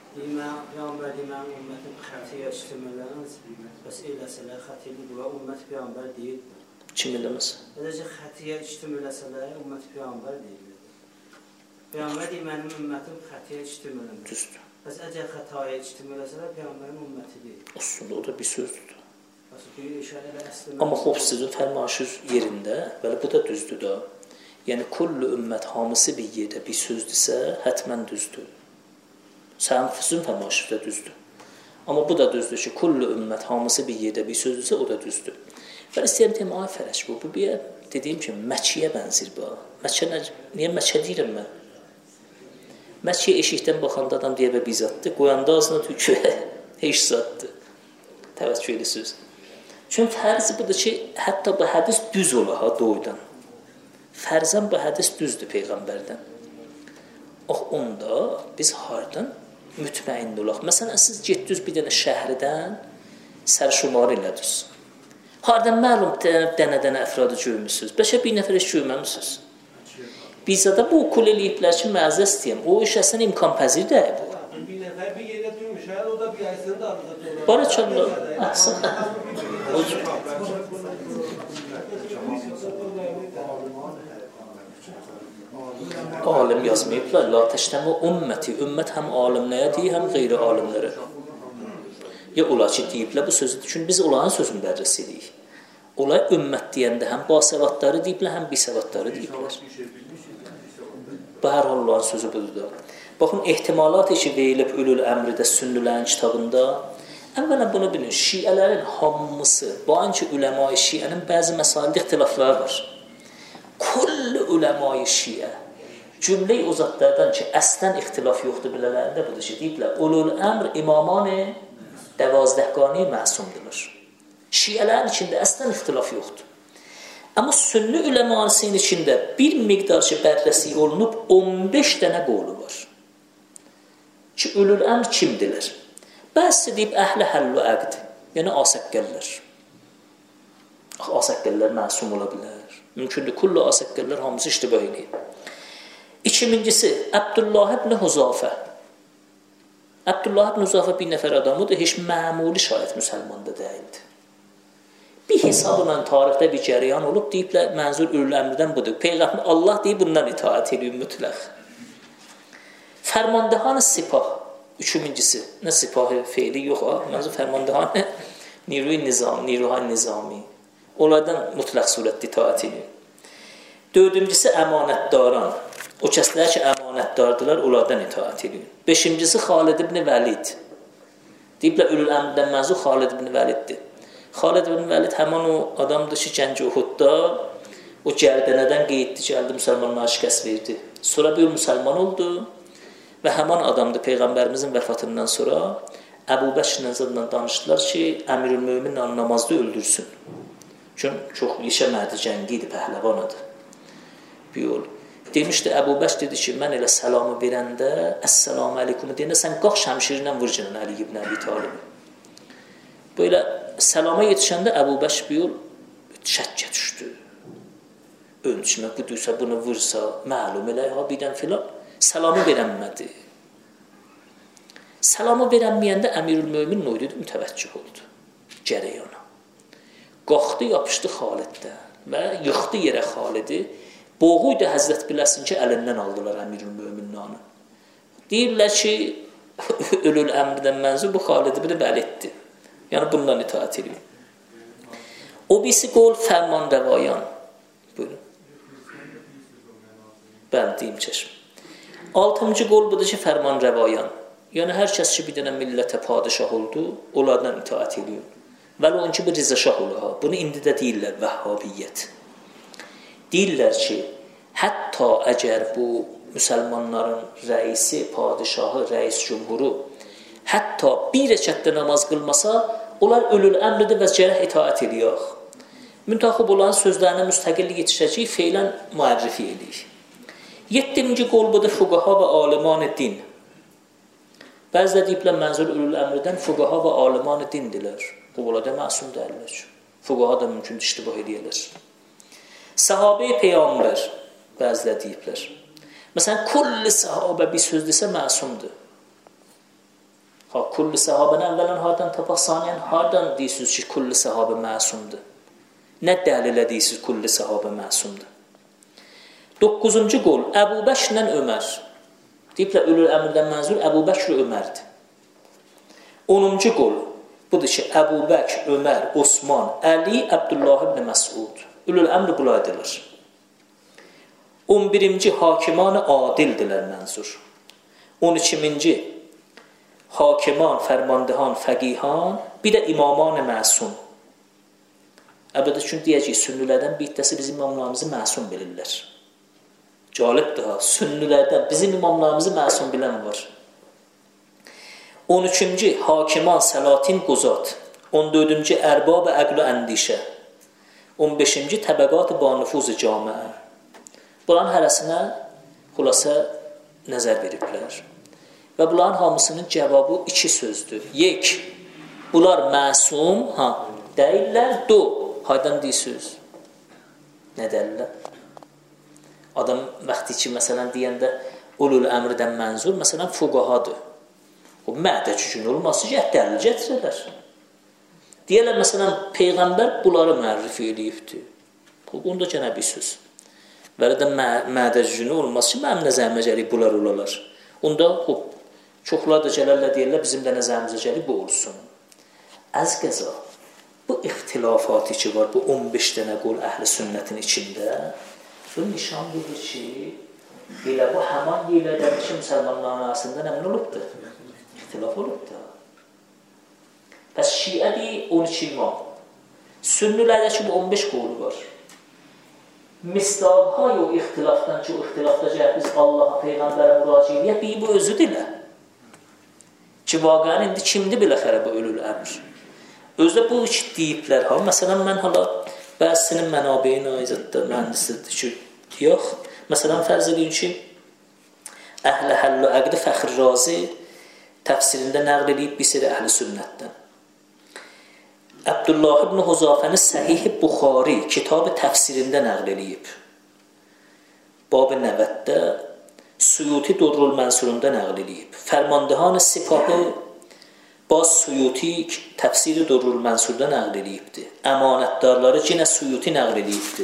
S4: Deyimə, Peyğəmbər deyimə, ümmətin xətiyə işləmələriz, bəs eləsələr xətiyyə bu ümmət Peyğəmbər deyil.
S2: Kim eləməz?
S4: Eləcə xətiyə işləmələsələr ümmət Peyğəmbər deyil. Peyğəmbər deyim, mənim ümmətim xətiyə işləmələmir.
S2: Düzdür.
S4: Bəs əgər xətaya işləmələsələr Peyğəmbərin ümməti deyil.
S2: Aslında o da bir sözdür.
S4: Bəs bir işarə elə əsli.
S2: Amma xoş sizin fərmanınız yerində, bəli bu da düzdür da. Yəni kullu ümmət hamısı bir yerdə bir sözdürsə, həttəmən düzdür. Sənin sizin fərmanınız da düzdür. Amma bu da düzdür ki, kullu ümmət hamısı bir yerdə bir sözdürsə, o da düzdür. Ben istəyirəm deyim, ay fərəş bu, bu bir dediyim kimi Məkiyə bənzir bu. Məkə nə, niyə Məkə deyirəm mən? Məkiyə eşikdən baxanda adam deyə və bizatdır, qoyanda ağzına tüküyə, heç zatdır. Təvəkkül edirsiniz. Çünki fərzi budur ki, hətta bu hədis düz ola ha doğrudan. Fərzən bu hədis düzdür Peyğəmbərdən. Ox, onda biz hardan mütməin olaq? Məsələn, siz getdiniz bir dənə şəhərdən sərşumar elədiniz. Hardan məlum dənə-dənə əfradı görmüsünüz? Bəşə bir nəfər heç görməmisiniz. Bizada bu okul eləyiblər ki, məzə istəyəm. O iş əslən imkan pəzir də bu.
S5: Bir nəfər bir yerdə durmuş, o da bir əslində arıza.
S2: Barakallah. Əhsən. Alim yazmayıblar. La təştəmə ümməti. Ümmət həm alimləyə deyir, həm qeyri-alimlərə. Ya olar ki, deyiblər bu sözü, çünki biz onların sözünü bərrəs edirik. Onlar ümmət deyəndə həm basavadları deyiblər, həm bisavadları deyiblər. Bu hər hal olan sözü budur da. Baxın, ehtimalat işi verilib Ülül Əmridə Sünnülərin kitabında. Əvvələn bunu bilin, şiələrin hamısı, bu anki uləma-i şiənin bəzi məsaildə ixtilafları var. Kullu uləma-i şiə cümlə-i o zatlardan ki, əslən ixtilaf yoxdur bilələrində budur ki, deyiblər, Ülül Əmr imamanı dəvazdəhqani məsumdurlar. Şiələrin içində əslən ixtilaf yoxdur. Amma sünni üləmasının içində bir miqdar ki, bərrəsi olunub on beş dənə qolu var. Ki, Ülül Əmr kimdirlər? Bəzi deyib, əhli həllu əqd, yəni asəqqəllər. Asəqqəllər məsum ola bilər. Mümkündür, kullu asəqqəllər hamısı iştibah eləyir. İkincisi, Əbdullah ibn Huzafə. Əbdullah ibn Huzafə bir nəfər adamıdır, heç məmuli şayət müsəlmanda deyildi. Bir hesabla tarixdə bir cərəyan olub, deyiblər, mənzur Ülül Əmrdən budur. Peyğəmbər Allah deyib, bundan itaət edin mütləq. Fərmandahan sipah, üçüncüsü, nə sipahı feili yox, ha? Mənzur fərmandahan niruy nizam, niruhay nizami. Onlardan mütləq surətdə itaət edin. Dördüncüsü əmanətdaran. O kəslər ki, əmanətdardılar, onlardan itaət edin. Beşincisi Xalid ibn Vəlid. Deyiblər, Ülül Əmrdən mənzur Xalid ibn Vəliddir. Xalid ibn Vəlid həman o adamdır ki, Gənc Uhudda o gərdənədən qeyddi, gəldi, müsəlmanlara şikəst verdi. Sonra bir müsəlman oldu və həman adamdır Peyğəmbərimizin vəfatından sonra Əbu Bəkr zadla danışdılar ki, Əmirül-Mömin namazda öldürsün. Çünki çox yeşə mərdi cəngi idi, pəhləvanadır. Bir yol. Demişdi, Əbu Bəkr dedi ki, mən elə salamı verəndə, əssəlamu aleykumu deyəndə, sən qalx şəmşirindən vur canın Əli ibn Əbi Talibi. Böyle salama yetişəndə Əbu Bəkr bir yol şəkkə düşdü. Ölçmə, bu duysa, bunu vursa, məlum elə, ha, birdən filan, salamı verənmədi. Salamı verənməyəndə Əmirül-Mömin noydu, mütəvəccüh oldu cərəyana. Qalxdı, yapışdı Xaliddən və yıxdı yerə Xalidi. Boğuydu Həzrət biləsin ki, əlindən aldılar Əmirül-Möminanı. Deyirlər ki, Ülül Əmrdən mənzur bu Xalid ibn Vəliddir. Yəni, bundan itaət edir. O birisi qol fərman rəvayan. Buyurun. Bəli, deyim çəşm. Altıncı qol budur ki, fərman rəvayan. Yəni, hər kəs ki, bir dənə millətə padişah oldu, onlardan itaət edir. Vəli onun ki, bu rizəşah olur. Bunu indi də deyirlər, vəhhabiyyət. Deyirlər ki, hətta əgər bu müsəlmanların rəisi, padişahı, rəis cümhuru hətta bir rəkətdə namaz qılmasa, onlar Ülül Əmrdir və cərəh itaət edir. Müntəxib olan sözlərinə müstəqillik yetişəcək, feylən müərrifi edir. Yeddinci qol budur fuqaha və aliman-ı din. Bəzdə deyiblər, mənzur Ülül Əmrdən fuqaha və aliman-ı dindirlər. Bu bolada məsum dərlər. Fuqaha da mümkün iştibah edirlər. Sahabe-i Peyğəmbər bəzilə deyiblər. Məsələn, kulli sahabə bir söz desə məsumdur. Ha, kulli səhabəni əvvələn hardan tapaq, saniyən hardan deyirsiniz ki, kulli səhabə məsumdur? Nə dəlil edirsiniz kulli səhabə məsumdur? Doqquzuncu qol, Əbu Bəkrlə Ömər. Deyiblər, ulul əmrdən mənzur Əbu Bəkr Ömərdir. Onuncu qol, budur ki, Əbu Bəkr, Ömər, Osman, Əli, Əbdullah ibn Məsud. Ulul əmr bulaydılar. on birinci hakiman-ı adildilər mənzur. on ikinci hakiman, fərmandihan, fəqihan, bir də imaman-ı məsum. Əbədə çünki deyəcək, sünnilərdən bir hissəsi bizim imamlarımızı məsum bilirlər. Calibdir ha, sünnilərdən bizim imamlarımızı məsum bilən var. on üçüncü hakiman, səlatin, quzat. on dördüncü ərbab-ı əql-ı əndişə. on beşinci təbəqat-ı banüfuz-ı camiə. Bunların hərəsinə xülasə nəzər veriblər. Və bunların hamısının cavabı iki sözdür. Yek, bunlar məsum, ha, deyirlər, do, haydan deyirsiniz? Nə deyirlər? Adam vaxtı ki, məsələn, deyəndə ulul əmrdən mənzur, məsələn, fuqahadır. O, mədəc üçün olması ki, dəlil gətirirlər. Deyirlər, məsələn, Peyğəmbər bunları mərrif eləyibdir. Onda gənə bir söz. Və də mədəc üçün olması ki, mənim nəzərimə gəlir, bunlar olalar. Onda, hop, çoxlar da gələrlər, deyirlər, bizim də nəzərimizə gəlir, bu olsun. Əz qəza, bu ixtilafatı ki var, bu on beş dənə qol əhl-i sünnətin içində, bu nişan verir ki, elə bu həman yerlərdən ki, müsəlmanların arasında nəmin olubdur? İxtilaf olubdur. Bəs şiə deyil, on iki imam. Sünnilərdə ki, bu on beş qolu var. Misdaqha yox ixtilafdan ki, o ixtilafda gəlib biz Allaha, Peyğəmbərə müraciə edək, bir bu özüdür ilə. Ki, vaqəən indi kimdir biləxərə bu ölül əmr? Özdə bu iki deyiblər, ha, məsələn, mən hala bəzisinin mənabeyin aizətdə mühəndislidir ki, yox, məsələn, fərz edin ki, Əhl-i Həllu Əqdi Fəxr Razi təfsirində nəql edib bir seri əhl-i sünnətdən. Əbdullah ibn Huzafəni Səhih-i Buxari kitab-ı təfsirində nəql edib. Bab-ı Nəvətdə Suyuti Durrul Mənsurunda nəql edib. Fərmandihan-ı Sipahı Baz Suyuti təfsiri Durrul Mənsurda nəql edibdir. Əmanətdarları yenə Suyuti nəql edibdir.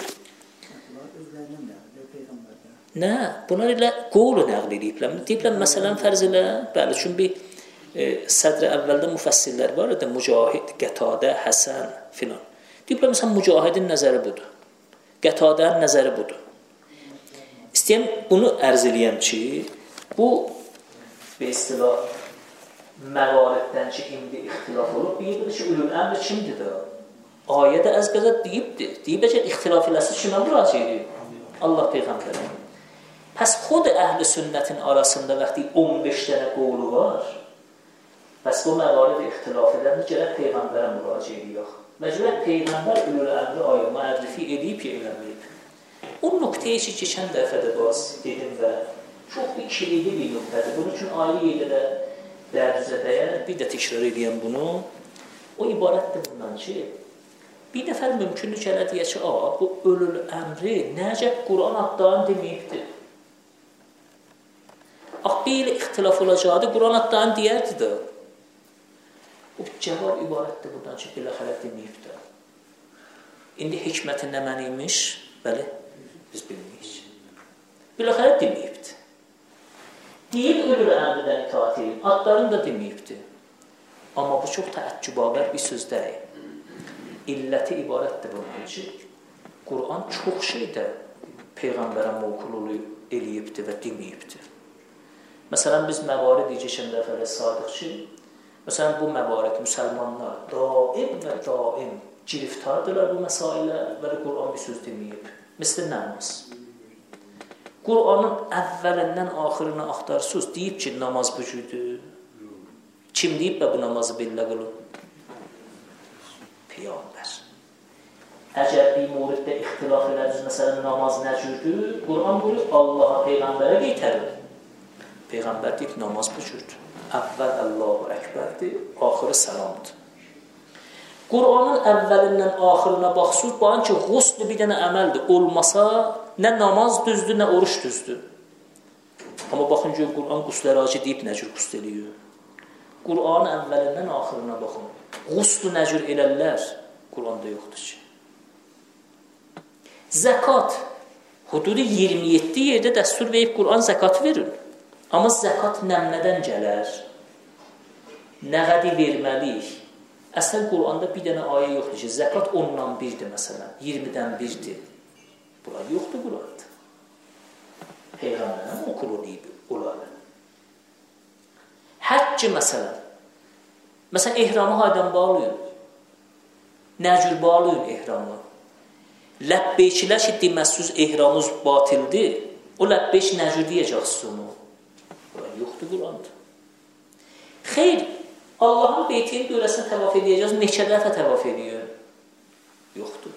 S2: Nə? Bunlar ilə qolu nəql ediblər. Deyiblər, məsələn, fərz ilə, bəli, çünki e, sədr əvvəldə müfəssirlər var idi, Mücahid, Qətadə, Həsən filan. Deyiblər, məsələn, Mücahidin nəzəri budur. Qətadənin nəzəri budur. İstəyəm, bunu ərz eləyəm ki, bu, bir istilah, məvariddən ki, indi ixtilaf olub, deyibdir ki, ulul əmr kimdir də? Ayədə əz qəzət deyibdir. Deyibdir ki, ixtilaf eləsi kimə müraciə edib? Allah Peyğəmbərə. Pəs xod əhl-i sünnətin arasında vaxtı on beş dənə qolu var. Pəs bu məvarid ixtilaf edəndə gərək Peyğəmbərə müraciə ediyor. Və gərək Peyğəmbər ulul əmri ayə müərrifi edib ki, eləməyib. O nöqtəyə ki, keçən dəfədə baz dedim və çox bir kilidi bir nöqtədir. Bunun üçün ayrı yerdə də dərzə dəyər, bir də təkrar edəyəm bunu. O ibarətdir bundan ki, bir nəfər mümkünlük elə deyə ki, a, bu ölül əmri nəcəb Quran adlarını deməyibdir. Ax, belə ixtilaf olacağı Quran adlarını deyərdi də. O cavab ibarətdir bundan ki, belə xələt deməyibdir. İndi hikmətin nə məniymiş? Bəli, biz bilməyik. Belə xələt deməyibdir. Deyil ölür əmrdən itaat edin, adlarını da deməyibdir. Amma bu çox təəccübavər bir söz deyil. İlləti ibarətdir bunun ki, Quran çox şeydə Peyğəmbərə mövkul eləyibdir və deməyibdir. Məsələn, biz məvarid keçən dəfələ sadıq ki, məsələn, bu məvarid müsəlmanlar daim və daim giriftardırlar bu məsailə və Quran bir söz deməyib. Misli namaz. Quranın əvvəlindən axırına axtarsınız, deyib ki, namaz bu cürdür. Kim deyib və bu namazı billə qılın? Peyğəmbər. Əgər bir muriddə ixtilaf edəriz, məsələn, namaz nə cürdür? Quran buyurur, Allaha, Peyğəmbərə qeytərir. Peyğəmbər deyib, namaz bu cürdür. Əvvəl Allahu Əkbərdir, axırı səlamdır. Quranın əvvəlindən axırına baxsınız, baxın ki, qusl bir dənə əməldir. Olmasa, nə namaz düzdür, nə oruç düzdür. Amma baxın ki, Quran qusl əraci deyib, nə cür qusl eləyir? Qur'anın əvvəlindən axırına baxın. Qusl nəcür elərlər Qur'anda yoxdur ki. Zəkat hududu iyirmi yeddi yerdə dəstur verib Qur'an zəkat verir. Amma zəkat nəmnədən gələr? Nə qədər verməliyik? Əslən Qur'anda bir dənə ayə yoxdur ki, zəkat ondan birdir məsələn, iyirmidən birdir. Bunlar yoxdur Qur'anda. Peyğəmbərdən okur onları. Həcc məsələn. Məsələn, ehramı haydan bağlayın. Nəcür bağlayın ehramı. Ləbbeyçilər ki, deməzsiniz ehramınız batildir. O ləbbeyç nəcür deyəcəksiniz onu. Bunlar yoxdur Qur'anda. Xeyr, Allahın beytinin dövrəsini təvaf edəcəksiniz. Neçə dəfə təvaf ediyor? Yoxdur.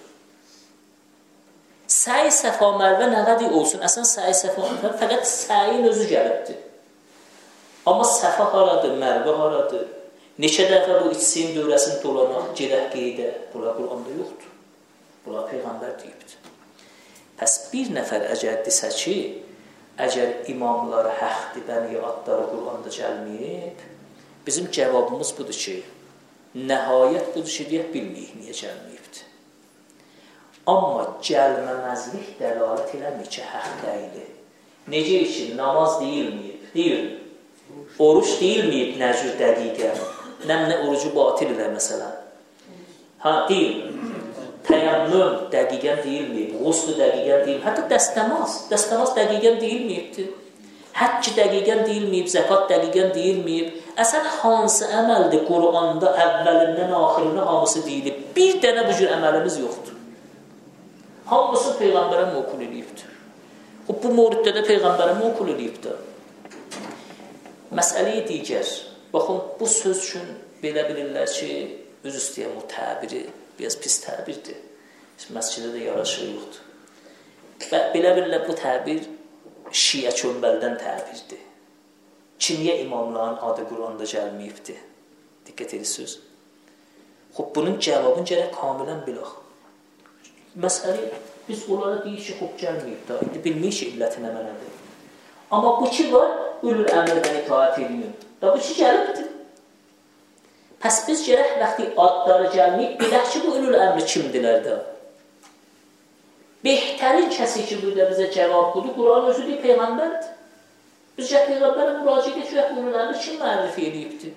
S2: Səy, Səfa, Mərvə nə qədər olsun? Əslən, Səy, Səfa, Mərvə fəqət səyin özü gəlibdir. Amma Səfa haradır, Mərvə haradır? Neçə dəfə bu içsin dövrəsini dolanaq, gedək qeydə? Bunlar Qur'anda yoxdur. Bunlar Peyğəmbər deyibdir. Pəs bir nəfər əgər desə ki, əgər imamları həqdir, bəniyə adları Qur'anda gəlməyib, bizim cavabımız budur ki, nəhayət budur ki, deyək, bilməyik niyə gəlməyibdir. Amma gəlməməzlik dəlalət eləmir ki, həq deyil. Necə ki, namaz deyilməyib, deyil. Oruç deyilməyib nəcür dəqiqə. Nəmnə orucu batil ilə məsələn. Ha, deyil. Təyammüm dəqiqən deyilməyib. Quslu dəqiqən deyilməyib. Hətta dəstəmaz. Dəstəmaz dəqiqən deyilməyibdir. Həcc dəqiqən deyilməyib. Zəkat dəqiqən deyilməyib. Əsən hansı əməldir Qur'anda əvvəlindən axırına hamısı deyilib. Bir dənə bu cür əməlimiz yoxdur. Hamısı Peyğəmbərə mokul edibdir. Bu mövriddə də Peyğəmbərə mokul edibdir. Məsələyə digər. Baxın, bu söz üçün belə bilirlər ki, öz istəyəm o təbiri biraz pis təbirdir. Məscidə də yaraşığı yoxdur. Və belə bilirlər bu təbir şiə çömbəldən təbirdir. Ki, niyə imamların adı Qur'anda gəlməyibdir? Diqqət edirsiniz. Xub, bunun cavabını gərək kamilən bilək. Məsələ, biz onlara deyik ki, xub gəlməyibdir. İndi bilməyik ki, illəti nə mənədir. Amma bu ki var, ülül əmrdən itaat edin. Da bu ki gəlibdir. Pəs biz gərək vaxtı adları gəlməyib, bilək ki, bu ülül əmri kimdilər də? Behtərin kəsi ki, burada bizə cavab budur, Qur'an özü deyil, Peyğəmbərdir. Biz gəl Peyğəmbərə müraciət edək, ülül əmri kim müərrif edibdir?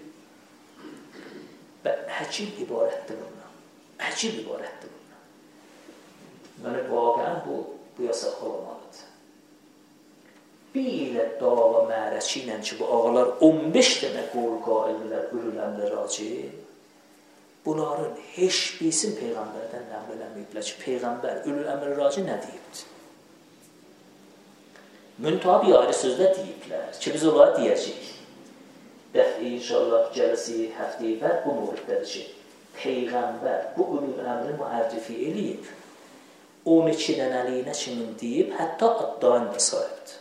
S2: Və həkil ibarətdir bundan. Həkil ibarətdir bundan. Yəni, vaqən bu, bu yasaq olmalıdır. Bir ilə dava mərəki ilə ki, bu ağalar on beş dənə qol qaillər ülül əmrə raci, bunların heç bilsin Peyğəmbərdən nəql eləməyiblər ki, Peyğəmbər ülül əmrə raci nə deyibdir? Müntabi ayrı sözdə deyiblər ki, biz onlara deyəcəyik. Dəfə inşallah gələsi həftəyə və bu müriddədir ki, Peyğəmbər bu ülül əmri müərrifi eləyib, on iki dənəliyinə kimin deyib, hətta addain də sahibdir.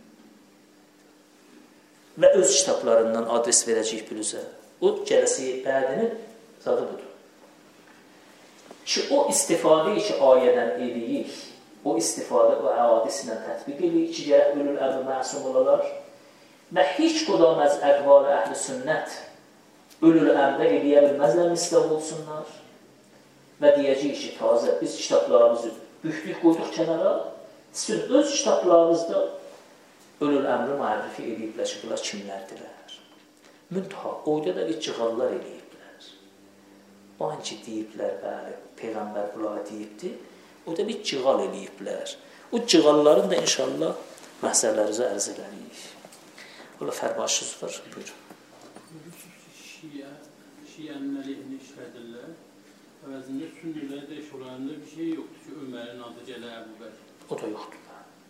S2: Və öz kitablarından adres verəcəyik bilüzə. O gələsi bədinin zadı budur. Ki, o istifadə ki, ayədən edəyik, o istifadə o əhadislə tətbiq edəyik ki, gərək ülül əmri məsum olalar və heç qodaməz əqval əhl-i sünnət ülül əmrə eləyə bilməzlər, misləv olsunlar və deyəcəyik ki, tazə biz kitablarımızı büktük, qoyduq kənara, sizin öz kitablarınızda ölül əmri müərrifi ediblər ki, bunlar kimlərdirlər? Müntəha, oyda da bir cığallar ediblər. O anki deyiblər, bəli, Peyğəmbər bunlara deyibdir, o da bir cığal ediblər. O cığalların da inşallah məhzərlərinizə ərz edərik. Ola fərmaşınız var, buyurun.
S6: Şiə, şiənin əleyhini işlədirlər. Əvəzində sünnilər də iş olarında bir şey yoxdur ki, Ömərin adı gələ Əbu Bəkr.
S2: O da yoxdur.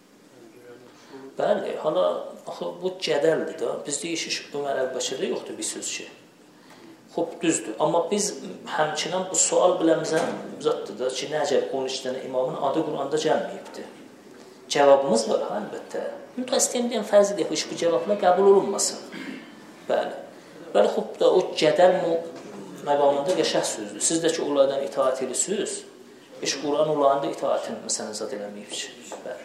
S2: Bəli, hala, axı, bu gədəldir da. Biz deyişik, Ömər Əl-Bəşirdə yoxdur bir söz ki. Xub, düzdür. Amma biz həmçinən bu sual biləmizə uzatdır da ki, nəcəb on üç dənə imamın adı Qur'anda gəlməyibdir. Cavabımız var, ha, əlbəttə. Müntə istəyəm deyəm, fərz edək, bu cavablar qəbul olunmasın. Bəli. Bəli, xub da o gədəl məqamında qəşəh sözdür. Siz də ki, onlardan itaat edirsiniz, iş Qur'an onlarında itaatini məsələn zad eləməyib ki. Bəli.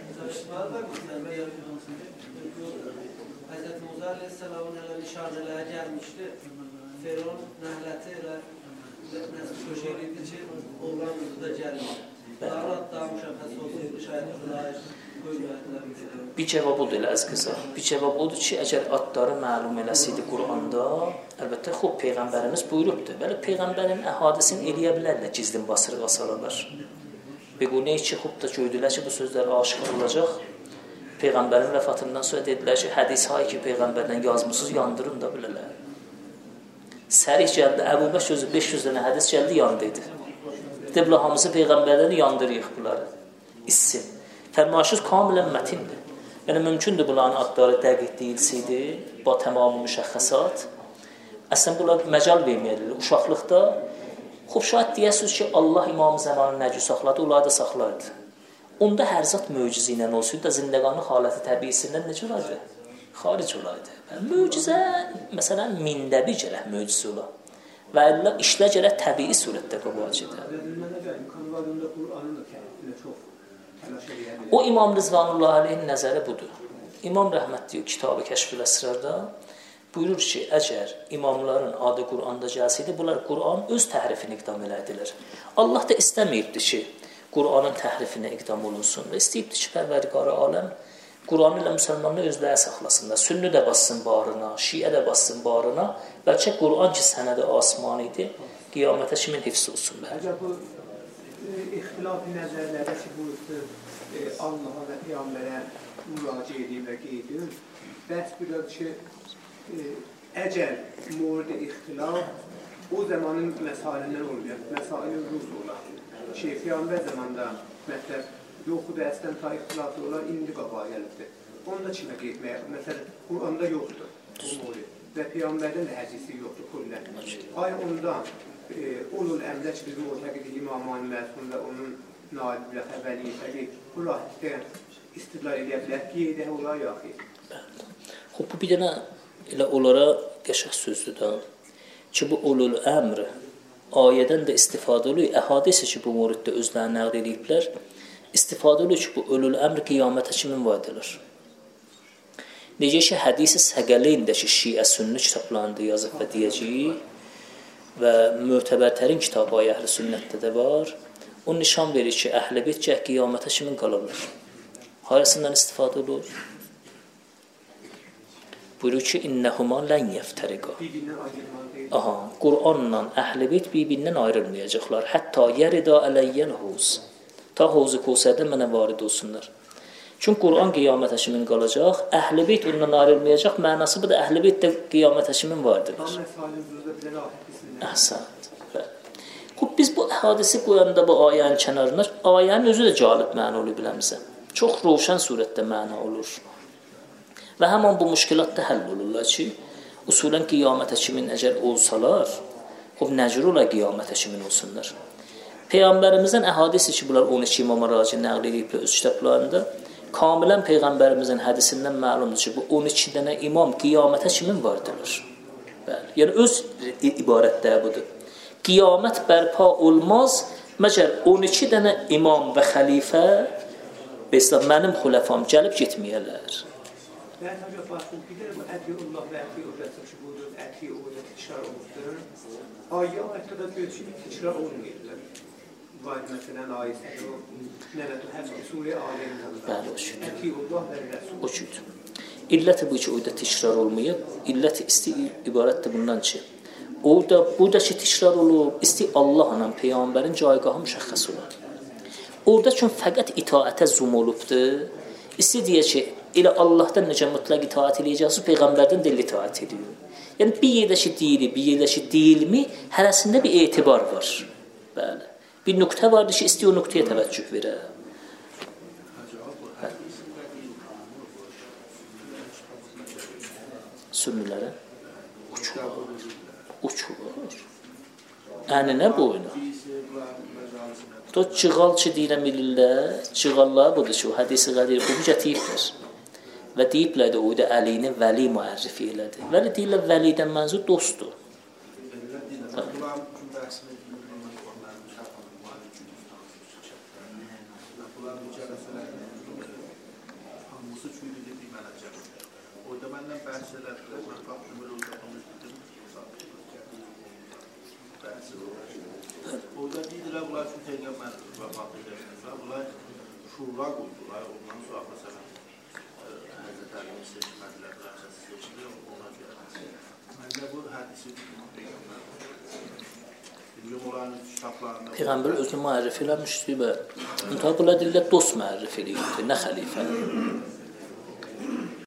S4: Həzrət Musa Aleyhisselamın elə nişanələri gəlmişdi.
S5: Feron nəhləti ilə nəsə köşə edirdi ki, oğlan qızı da gəlmir. Arad da müşəxəs olsun, şəhidlər, qoyulmadılar.
S2: Bir cavab odur elə az qıza. Bir cavab odur ki, əgər adları məlum eləsəydi Quranda, əlbəttə xub Peyğəmbərimiz buyurubdur. Bəli, Peyğəmbərin əhadisini eləyə bilərlər, gizlin basırıq asalarlar. Bəqo nə ki, xub da gördülər ki, bu sözlər aşikar olacaq. Peyğəmbərin vəfatından sonra dedilər ki, hədis-hayı ki, Peyğəmbərdən yazmısınız, yandırın da bilələr. Sərih gəldi, Əbu Bəkr sözü beş yüz dənə hədis gəldi, yandıydı. Debla hamısı Peyğəmbərdən yandırıyıq bunları. İssin. Fərmaşız kamilən mətindir. Yəni, mümkündür bunların adları dəqiq deyilsəydi, ba tamamı müşəxəsat. Əslən, bunlar məcal verməyədir. Uşaqlıqda, xub şahid deyəsiniz ki, Allah İmam zamanı nəcü saxladı, onlar da saxlardı. Onda hər zat möcüzə ilə olsaydı da zindəqanlıq haləti təbiisindən necə olardı? Xaric olardı. Möcüzə, məsələn, mində bir gərək möcüzə olar. Və elə işlə gərək təbii surətdə qabacıdır. O İmam Rızvanullah aleyhin nəzəri budur. İmam rəhmət deyir, kitabı Kəşf-ül Əsrarda buyurur ki, əgər imamların adı Quranda gəlsəydi, bunlar Quran öz təhrifini iqdam elədilər. Allah da istəməyibdir ki, Qur'anın təhrifinə iqdam olunsun və istəyibdir ki, Pərvərdigarı aləm Qur'anı ilə müsəlmanları özləri saxlasınlar. Sünni də bassın barına, şiə də bassın barına. Bəlkə Qur'an ki, sənədi asman idi, qiyamətə kimin hifz olsun. Bə.
S7: Əcəb bu ixtilafi nəzərlərdə ki, bu Allaha və Peyğəmbərə müraciə edib və qeydin, bəs biraz ki, əgər murdə ixtilaf o zamanın məsalindən olmayan, məsailin ruz olar. Şey, Peyğəmbər zamanda mətləb yoxudur, əslən ta ixtilafı olar, indi qabağa gəlibdir. Onda kimə qeydməyə? Məsələn, Quranda yoxdur. Və Peyğəmbərdən də hədisi yoxdur, kullən. Ay ondan, olul əmrə ki, bizim ortaqidi İmam-ı Məsum və onun naib və xəbəli, fəqi, bu rahətdən istidlal edə bilər, qeydə olar yaxı.
S2: Xub, bu bir dənə elə onlara qəşəq sözdür da ki, bu olul əmr ayədən də istifadə olur. Əhadisi ki, bu muriddə özlərini nəql ediblər, istifadə olur ki, bu ölül əmr qiyamətə kimin vadidir? Necə ki, hədisi səqəleyindəki şiə sünni kitablarında yazıb və deyəcək və mötəbərtərin kitabı əhl-i sünnətdə də var. O nişan verir ki, əhl-i beyt gəh qiyamətə kimin qalırlar? Harasından istifadə olur? Buyurur ki, innəhuma lən yəftəriqa. Aha, Qur'anla əhl-i beyt bir-birindən ayrılmayacaqlar. Hətta yərida ələyyəl hovuz. Ta Hovuz-u Kevsərdə mənə varid olsunlar. Çünki Qur'an qiyamətə kimin qalacaq, əhl-i beyt ondan ayrılmayacaq. Mənası bu da əhl-i beyt də qiyamətə kimin vardır? Əhsənd. Xub, biz bu hədisi qoyanda bu ayənin kənarına, ayənin özü də cəlib məna olur biləmizə. Çox roşan surətdə məna olur. Və həman bu müşkilat da həll olurlar ki, usulən qiyamətə kimin əgər olsalar, xub, nəcür olar qiyamətə kimin olsunlar. Peyğəmbərimizdən əhadisi ki, bunlar on iki imama raci nəql edib öz kitablarında, kamilən Peyğəmbərimizin hədisindən məlumdur ki, bu on iki dənə imam qiyamətə kimin vardırlar? Bəli. Yəni, öz ibarətdə budur. Qiyamət bərpa olmaz, məgər on iki dənə imam və xəlifə, beslə mənim xüləfam gəlib getməyələr.
S7: Ben tabii baktım, bir de bu Ədiyullah və Ədiyullah ki, budur, Ədiyullah tikrar olmuşdur. Ayya ayətdə də bir şey tikrar olmayırlar. Var məsələn ayəsi o, nələtu həmsə Suriyə aleyhindən.
S2: Bəli, o şüdür.
S7: Ədiyullah və Rəsul.
S2: O şüdür. İlləti bu ki, orada tikrar olmayıb, illəti isti ibarətdir bundan ki, orada, burada ki, tikrar olub, isti Allahla Peyğəmbərin caygahı müşəxəs olur. Orada ki, fəqət itaətə zum olubdur, isti deyə ki, elə Allahdan necə mütləq itaət eləyəcəksiniz, Peyğəmbərdən də itaət ediyor. Yəni, bir yerdə ki, deyili, bir yerdə ki, deyilmi, hərəsində bir etibar var. Bəli. Bir nöqtə vardır ki, isti o nöqtəyə təvəccüh verə. Sünnilərə uçur. Uçur. Əninə boynu. To cığal ki, deyirəm ilirlər, cığallar budur ki, o hədisi qədir, bu gətiriblər. Və deyiblər də, o da Əlini vəli müərrifi elədi. Vəli deyirlər, vəlidən mənzur dostdur.
S3: bəhsi var. Orada deyirlər, bunlar üçün Peyğəmbər vəfat edərsiniz, bunlar şura qoydular, ondan sonra məsələn, Həzrət Əlini seçmədilər, qarşısı seçilir, ona görə. Məndə bu hədisi Peyğəmbər
S2: Peyğəmbər özünü müərrif eləmişdi və bunlar deyirlər, dost müərrif eləyirdi, nə xəlifə.